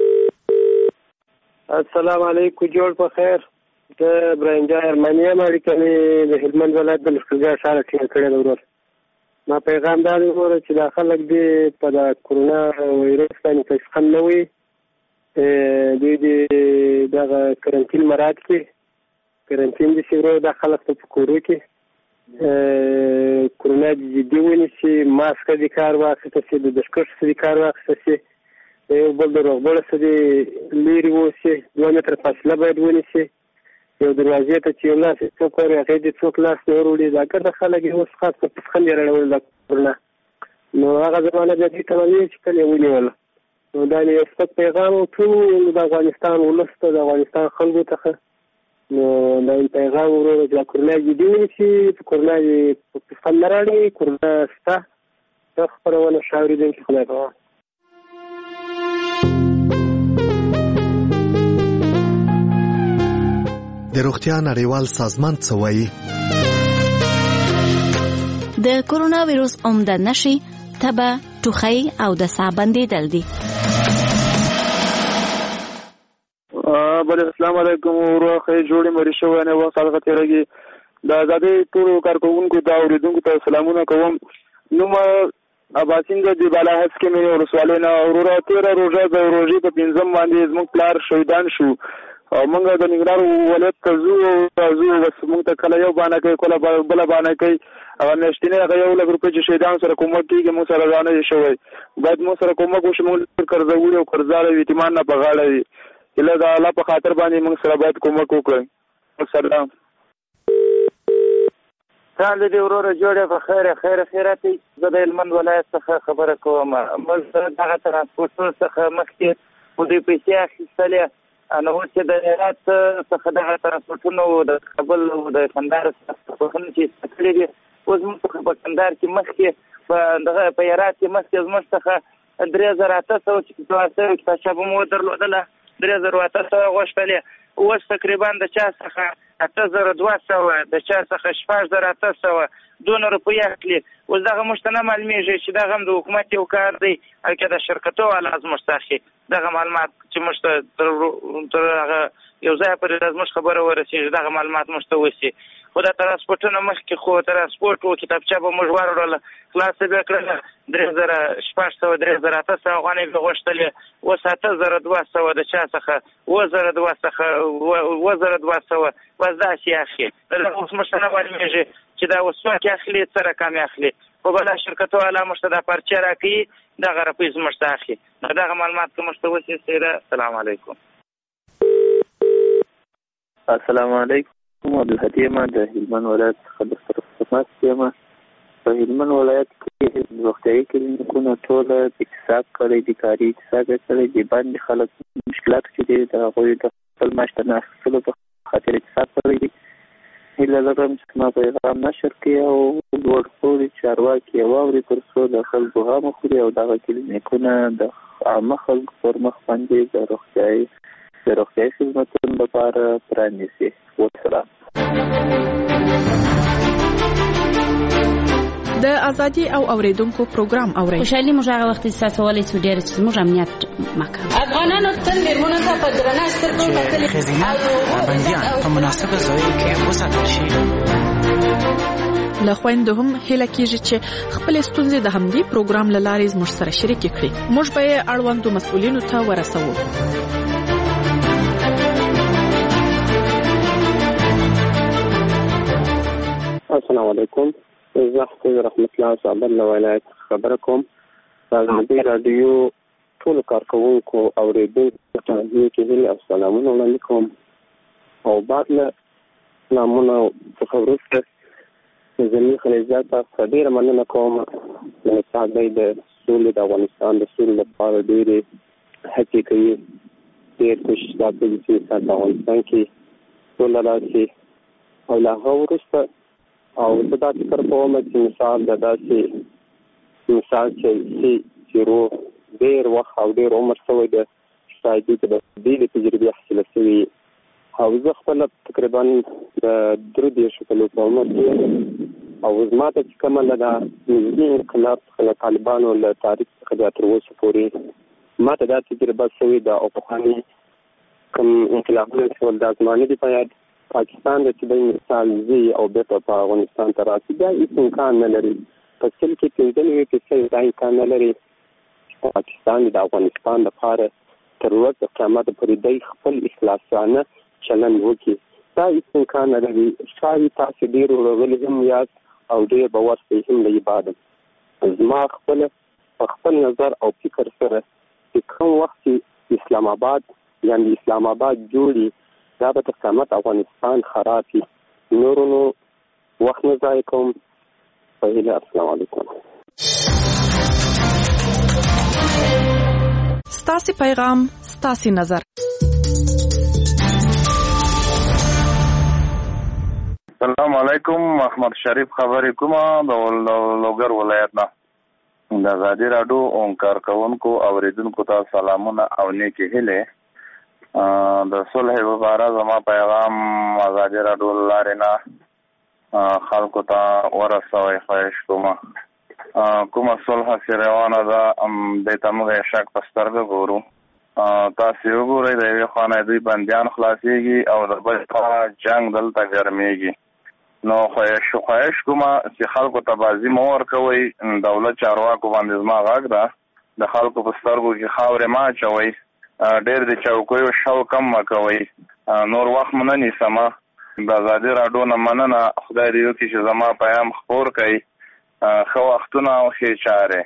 السلام علیکم. جوړ په خیر. د ابراهیم جان ارماني یم. اړیکه مې د هلمند ولایت د لښکرګاه ښار ټینګه کړې ده. ورور ما پیغام دا دی وروره چې دا خلک دې په د کرونا وایرس باندې په اسخن نه وي، دوی دې دغه کرنټین مراعات کړي. کرنټین دې شي ورور دا خلک ته په کورو کې کرونا جدي ونیسي، ماسک دې کار واخیسته شي، د دستکش دې کار واخیسته شي، د یو بل د روغبړ څخه دې لرې اوسي، دوه متره فاصله باید ونیسي. یو دروازې ته چې یو لاس څوک وري هغې دې څوک لاس نه وروړي. دا ګرده خلک یې اوس خاص په پسخند یې راړول دا کرونا. نو هغه زمانه بیا دوی ته ویل چې کله یې ونیوله. نو دا مې یو سپک پیغام و ټول د افغانستان ولس ته، د افغانستان خلکو ته. نو دا پیغام وروره چې دا کرونا جدي ونیسي، په کرونا یې په پسخند نه راړي، کرونا شته. دا خپرونه ښه اورېدونکي خدای په امان. د روغتیا نړیوال سازمان څه وایي؟ د کرونا ویروس عمده نښې تبه، ټوخی او د ساه بندېدل دي. بله السلام علیکم. ورو ښې جوړې مری شوی نه وخت هغه تېرېږي. د ازادۍ ټولو کارکوونکو ته اورېدونکو ته سلامونه کوم. نوم اباسین د بالا هڅ کې مې ولسوالۍ نه. وروره تېره روژه د روژې په پنځم باندې زموږ پلار شهیدان شو او موږ د ننګرهار ولایت ته ځو ځو بس موږ ته کله یو بانه کوي، کله بله بانه کوي. هغه میاشتنۍ هغه یو لک روپۍ چې شهیدانو سره کومک کېږي موږ سره دا نه دی شوی. باید موږ سره کومک وشي. موږ قرضوړي او قرضدار او یتیمان نه په غاړه وي. هیله د الله په خاطر باندې موږ سره باید کومک وکړئ. السلام. سال دې وروره جوړې په خیر خیر خیرات. زه د هلمند ولایت څخه خبره کوم. موږ دغه ترانسپورټونو څخه مخکې خو دوی پیسې اخیستلې، نو اوس چې د هرات څخه دغه ترانسپورټونو د کابل او د کندهار څخه چې ایسته دي، اوس موږ څخه په کندهار کې مخکې په دغه په هرات کې مخکې زموږ څخه درې زره اته سوه چې په کتابچه به مو درلودله، درې زره اته سوه غوښتلې. اوس تقریبا د چا څخه اته زره دوه سوه، د چا څخه شپږ زره اته سوه دونه روپۍ اخلي. اوس دغه موږ ته نه معلومېږي چې دغه هم د حکومت یو کار دی او که د شرکتو والا زموږ څخه اخلي. دغه معلومات چې موږ ته تر هغه یو ځای پورې زموږ خبره ورسېږي، دغه معلومات موږ ته وشي. خو دا ترانسپورټونه مخکې خو ترانسپورټ و، کتابچه به موږ واروړله، خلاصه به یې کړله، درې زره شپږ سوه درې زره اته سوه افغانۍ به غوښتلې. اوس اته زره دوه سوه د چا څخه اووه زره دوه څخه اووه زره دوه سوه بس داسې اخلي. اوس موږ ته نه معلومېږي چې دا اوس څوک اخلي، څه رقم اخلي. خو بله شرکتو والا موږ ته دا پرچه راکوي، دغه روپۍ زموږ ته اخلي. نو دغه معلومات که موږ ته وشي سیره. السلام علیکم. السلام علیکم. عبدالهدی یم د هلمند ولایت څخه د خدمت یم. په هلمند ولایت کې روغتیایي کلینیکونه ټوله اقتصاد کړی دي، کاري اقتصاد یې کړی دي. باندې خلک مشکلات چې دي د هغوی د خپل معاش ته نه اخیستلو په خاطر اقتصاد کړی دي. هیله لرم چې زما پیغام نشر کړي او لوړ پوړي چارواکي یې واوري تر څو د خلکو غم وخوري او دغه کلینیکونه د عامه خلکو پر مخ باندې د روغتیایي د روغتیایي خدمتونو لپاره پرانیسي. والسلام. د ازادي او اوریدونکو پروګرام اوري. خوشحالي موږ هغه وخت احساسولای شو ډېر چې موږ امنیت مکه افغانانو تل میرمنو ته په درنه سترګو کتل خزینه بنديان په مناسبه ځای کې وساتل شي. له خويندو هم هله کیږي چې خپل ستونزې د همدې پروګرام لارې زموږ سره شریک کړي. موږ به اړوندو مسؤلینو ته ورسوو. السلام علیکم. زه حافظ رحمت الله صاحب له ولایت خبره کوم. د رادیو ټول کارکوونکو اوریدونکو ته نیکی هیلې او سلامونه وړاندې کوم. او بعد له سلامونه څخه وروسته زمین خلیزات ته ډېره مننه کوم. د سعدۍ د سولې د افغانستان د سولې لپاره ډېرې هڅې کوي، ډېر کوشش کوي چې په افغانستان کې سوله راشي. او له هغه وروسته او زه دا فکر کوم چې مثال د داسې انسان چې زیرو ډېر وخت او ډېر عمر شوی دی شاید دې ته د ډېرې تجربې حاصله شوې او زه خپله تقریبا د درې دېرشو کلو په عمر کې او زما ته چې کومه له دا نږدې انقلاب څخه له طالبانو له تاریخ څخه بیا تر اوسه پورې ما ته دا تجربه شوې ده او پخواني کوم انقلابونه چې ول دا زمانې دي په یاد پاکستان د چې د مثال زی او بیرته په افغانستان ته راسي دا هېڅ امکان نه لري په سل کې پنځه نوي فیصد دا امکان نه لري پاکستان د افغانستان لپاره تر ورځې قیامت پورې دی خپل اخلاصانه چلند وکړي دا هېڅ امکان نه لري ښایي تاسې ډېر ورغلي هم یاست او ډېر به ورسئ هم له عبادت زما خپله په خپل نظر او فکر سره چې کوم وخت چې اسلام آباد یعنې اسلام آباد جوړي دا به تر قیامت افغانستان خراب وي نورو نو وخت نه ضایع کوم په هیله السلام علیکم ستاسې پیغام ستاسې نظر السلام علیکم محمد شریف خبرې کومه د لوګر ولایت نه د ازادي راډیو او کارکونکو اوریدونکو ته سلامونه او نیکې هیلې د صلح په اړه زما پیغام ازادي راډیو لارې نه خلکو ته ورسوئ خواهش کومه کومه صلح چې روانه ده دې ته موږ شک په سترګه ګورو تاسې وګورئ د یوې خوا نه دوی بندیان خلاصېږي او د بل خوا جنګ دلته ګرمېږي نو خواهش خواهش کومه چې خلکو ته بازي مه ورکوئ دولت چارواکو باندې زما غږ ده د خلکو په سترګو کې خاورې مه اچوئ ډېر د چوکیو شوق هم مه کوئ نور وخت مو نه نیسمه د ازادي راډیو نه مننه خدای دې وکړي چې زما پیام خپور کړئ ښه وختونه او ښې چارې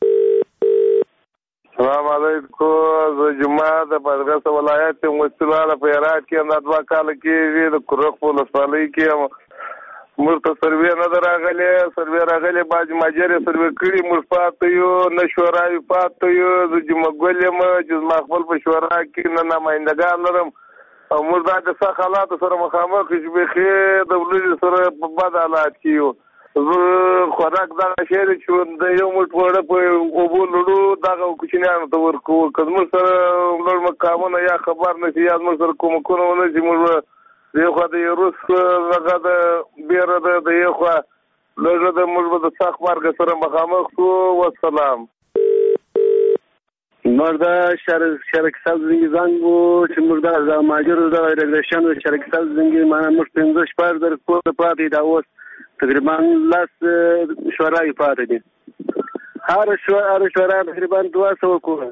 السلام علیکم زه جمعه د بادغیس ولایت یم وسیلاله په هرات کې هم دا دوه کاله کېږي د کرخ په ولسوالۍ کې یم موږ ته سروې نه ده راغلې سروې راغلې بعضې ماجرې سروې کړي موږ پاته یو نه شوراوي پاته یو زه جمعه ګل یم چې زما خپل په شورا کې نه نمایندګان لرم او موږ دا د سخت حالاتو سره مخامخ چې بیخي د ولږې سره په بد حالات کې یو زه خوراک دغه شی دی چې د یو موټ وړه په اوبو لړو دغه کوچنیانو ته ورکوو که زموږ سره لوړ مقامونه یا خبر نه شي یا زموږ سره کومکونه ونه شي موږ د یو خوا د یو روس هغه د بیره ده د یو خوا لږه د موږ به د سخت مرګ سره مخامخ شو والسلام موږ د شرک سبز زنګي زنګ وو چې موږ د ماجرو د ریګریشن شرک سبز زنګي معنا موږ پنځه شپږ در کور ته پاتې دا اوس تقریبا لاس شورای پاتې دي هر شورای شورای تقریبا دوه سوه کور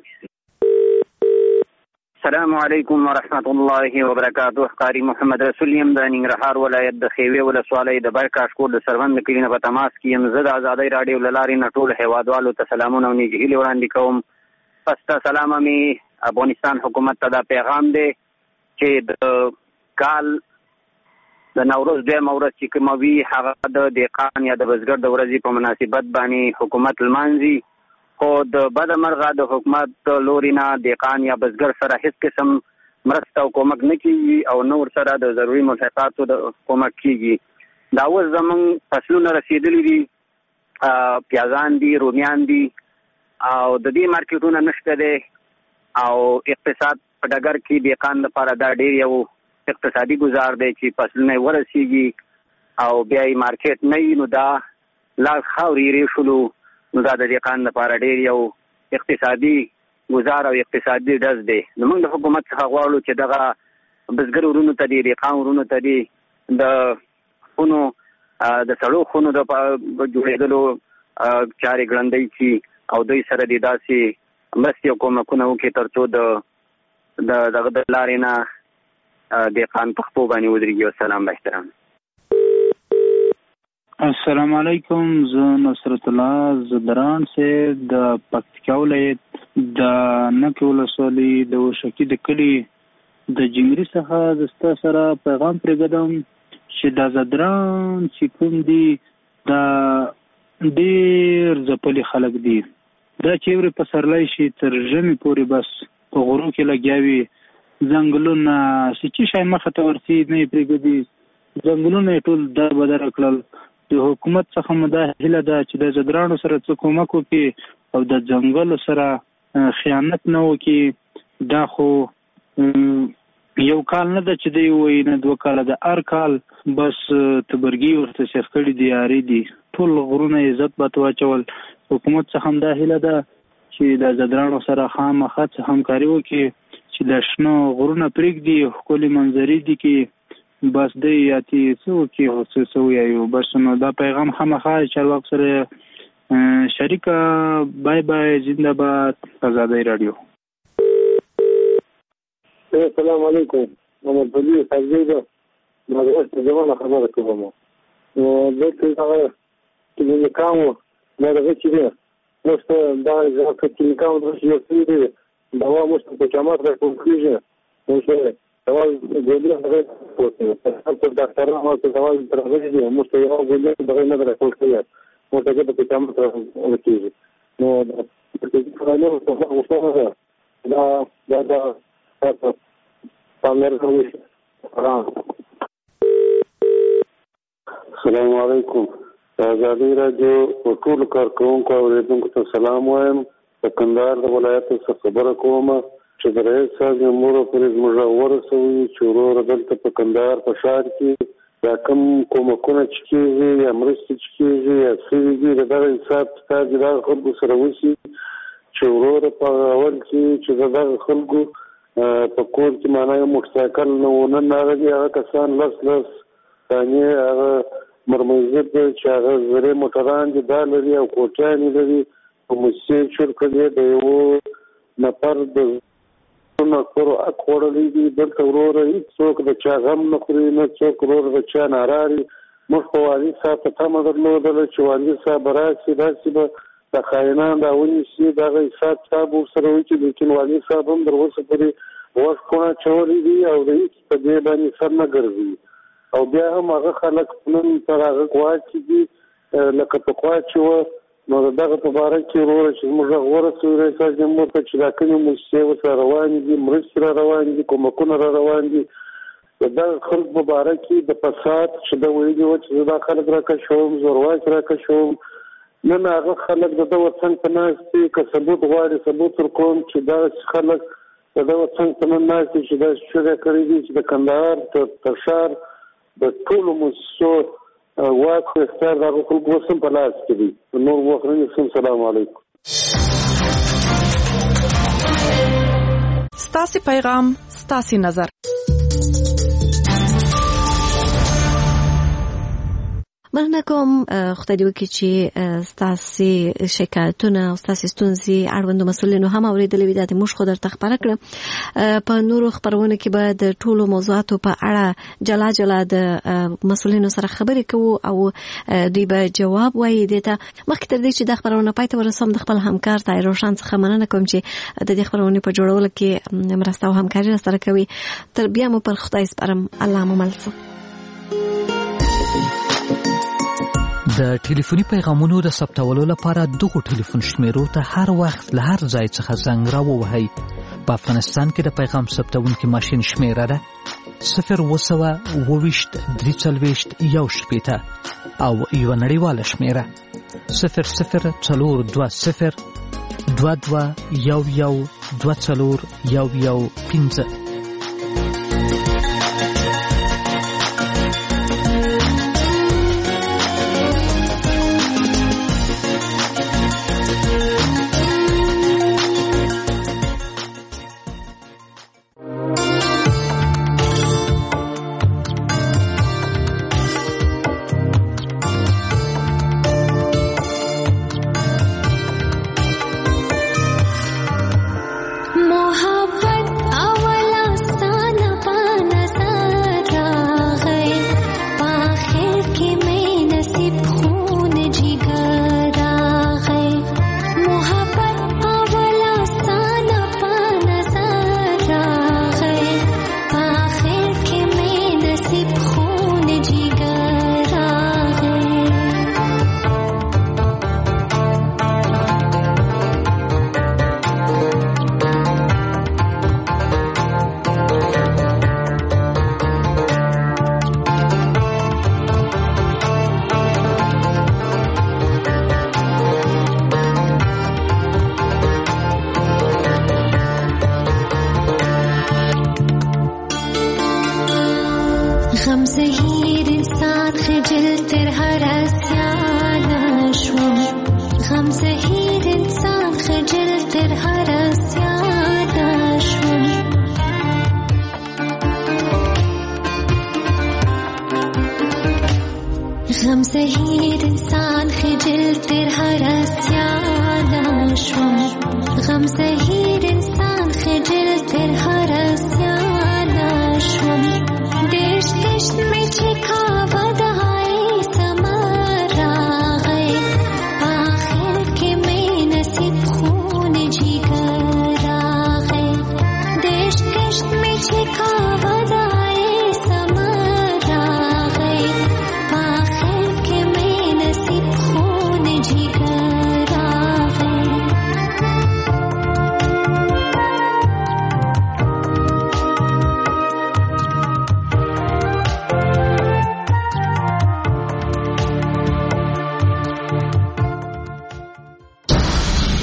السلام علیکم ورحمت الله وبرکاته قاری محمد رسول یم د ننګرهار ولایت د خیوې ولسوالۍ د برکاشکور د سروند کلي نه په تماس کې یم زه د ازادۍ راډیو له لارې نه ټولو هیوادوالو ته سلامونه او نیکې هیلې وړاندې کوم پس ته سلامه مې افغانستان حکومت ته دا پیغام دی چې د کال د نوروز دویمه ورځ چې کومه وي هغه د دهقان یا د بزګر د ورځې په مناسبت باندې حکومت لمانځي خو د بده مرغه د حکومت د لوري نه دهقان یا بزګر سره هیڅ قسم مرسته او کومک نه کیږي او نه ورسره د ضروري ملحقاتو د کومک کیږي دا اوس زموږ فصلونه رسېدلي دي پیازان دي رومیان دي او د دې مارکیټونه نشته دی او اقتصاد په ډګر کې دهقان لپاره دا ډېر یو اقتصادي ګزار دی چې فصلونه یې ورسېږي او بیا یې مارکیټ نه وي نو دا لا خاورې یې شولو نو دا د دهقان لپاره ډېر یو اقتصادي ګزار او اقتصادي ډز دی نو موږ د حکومت څخه غواړو چې دغه بزګر ورونو ته دي دهقان ورونو ته دي د خونو د سړو خونو د جوړېدلو چارې ګړندۍ کړي او دوی سره دې داسې مرستې او کومکونه وکړي تر څو د دغه د لارې نه دهقان په خپو باندې ودرېږي والسلام باحترام السلام علیکم زه نصرت الله زدران سے د پکتیکا ولایت د نکې ولسوالۍ د وشکي د کلي د جنګري څخه د ستا سره پیغام پرېږدم چې دا زدران چې کوم دي دا ډېر ځپلي خلک دي دا چې یو پسرلی شي تر ژمي پورې بس په غرو کې لګیا وي ځنګلونه چې څه شی مخې ته ورسي نه یې پرېږدي ځنګلونه یې ټول در بدره کړل د حکومت څخه مو دا هیله ده چې د زدرانو سره څه کومک وکړي او د ځنګلو سره خیانت نه وکړي. دا خو یو کال نه ده چې دی وایي نه دوه کاله ده، هر کال بس تبرګي ورته سیخ کړي دي، یاري دي، ټول غرونه عزت بات واچول. حکومت څخه هم دا هیله ده چې د زدرانو سره خامخا څه همکاري وکړي چې د شنو غرونه پرېږدي، ښکلي منظرې دي کې بس دی یاتي څه وکړي او څه څه وایو. بس نو دا پیغام خامخا چارواکو سره شریکه. بای بای، زنده باد، آزادۍ راډیو. السلام علیکم، محمد بلی سازی ده مدرس زمانه خبره کوم. نو دلته هغه کلینیکامو دا دغه چې دی مست دا ځکه کلینیکامو د یو څه دی دوا مست په جامعات راکوم کیږي. نو څه دوا ګولې هغه پوهه په ډاکټر هغه څه دوا درغلي دي مست یو ګولې دغه نه راکول کیږي. نو څنګه په جامعات راکول کیږي. نو د دې فرانو په وسه دا دا دا السلام علیکم. آزادۍ راډیو ټول کارکونکو او اوریدونکو ته سلام وایم. د کندهار د ولایت څخه خبره کوم چې د رئیس صاحب مور پرې زموږ ورسوي چې ورور دلته په کندهار په ښار کې دا کوم کومکونه چې کېږي یا مرستې چې کېږي یا څه دي د دغه حساب کتاب د دغه خلکو سره وشي چې ورور په اول کې چې د دغه خلکو په کور کې معنا یو موټرسایکل نه ونه راغلی، هغه کسان لس لس دانې هغه مرمزد چې هغه زرې موټران دي دا لري او کوټیانې لري په موسسې چور کړي د یو نفر د نفرو حق خوړلی دي. دلته وروره هېڅ څوک د چا غم نه خوري، نه څوک وروره د چا ناراري. موږ په والي صاحب ته تمه درلودله چې والي صاحب به راشي، داسې به د خاینان دا ونیسي، دغه حساب کتاب ورسره وکړي. لیکن والي صاحب هم تر اوسه پورې وخت کونه اچولی دي او د هېڅ په دې باندې سر نه ګرځوي. او بیا هم هغه خلک نن تر هغه ګواښ چې دي لکه پخوا چې وه نو د دغه په باره کې وروره چې زموږ غږ ورسوي رئیس جمهور ته چې دا کومې موسسې ورسره روانې دي، مرستې را روانې دي، کومکونه را روان دي. د دغه خلکو په باره کې د فساد چې ده ویلي وه چې زه دا خلک راکشوم، زورواک راکشوم. نن هغه خلک د ده وطن په ناست دي، که ثبوت غواړي ثبوت ورکوم چې دغسې خلک د ده وطن په نن ناست دي چې داسې شوګه کړي دي چې د کندهار تر ښار د ټولو موسسو واک خو اختیار د هغو خلکو اوس هم په لاس کې دي. نور وخت نه نیسم. سلام علیکم. ستاسې پیغام ستاسې نظر. مننه کوم خدای دې وکړي چې ستاسې شکایتونه او ستاسې ستونزې اړوندو مسؤلینو هم اورېدلې وي. دا د موږ خو درته خپاره کړه. په نورو خپرونو کې به د ټولو موضوعاتو په اړه جلا جلا د مسؤلینو سره خبرې کوو او دوی به جواب وایي دې ته. مخکې تر دې چې دا خپرونه پای ته ورسوم د خپل همکار طاهر روشن څخه مننه کوم چې د دې خپرونې په جوړولو کې مرسته او همکاري راسره کوي. تر بیا مو پر خدای سپارم. الله مو مل شه. د ټلیفوني پیغامونو د ثبتولو لپاره دغو ټلیفون شمیرو ته هر وخت له هر ځای څخه زنګ راووهئ. په افغانستان کې د پیغام ثبتونکي ماشین شمیره ده صفر اووه سوه اووه ویشت درې څلوېښت یو شپېته او یوه نړیواله شمیره صفر صفر څلور دوه صفر دوه دوه یو یو دوه څلور یو یو پنځه. मोहब्बत अवला خجل تر هر اسیان شوم غم زهیر انسان خجل تر هر اسیان شوم غم زهیر انسان خجل تر هر اسیان شوم غم زهیر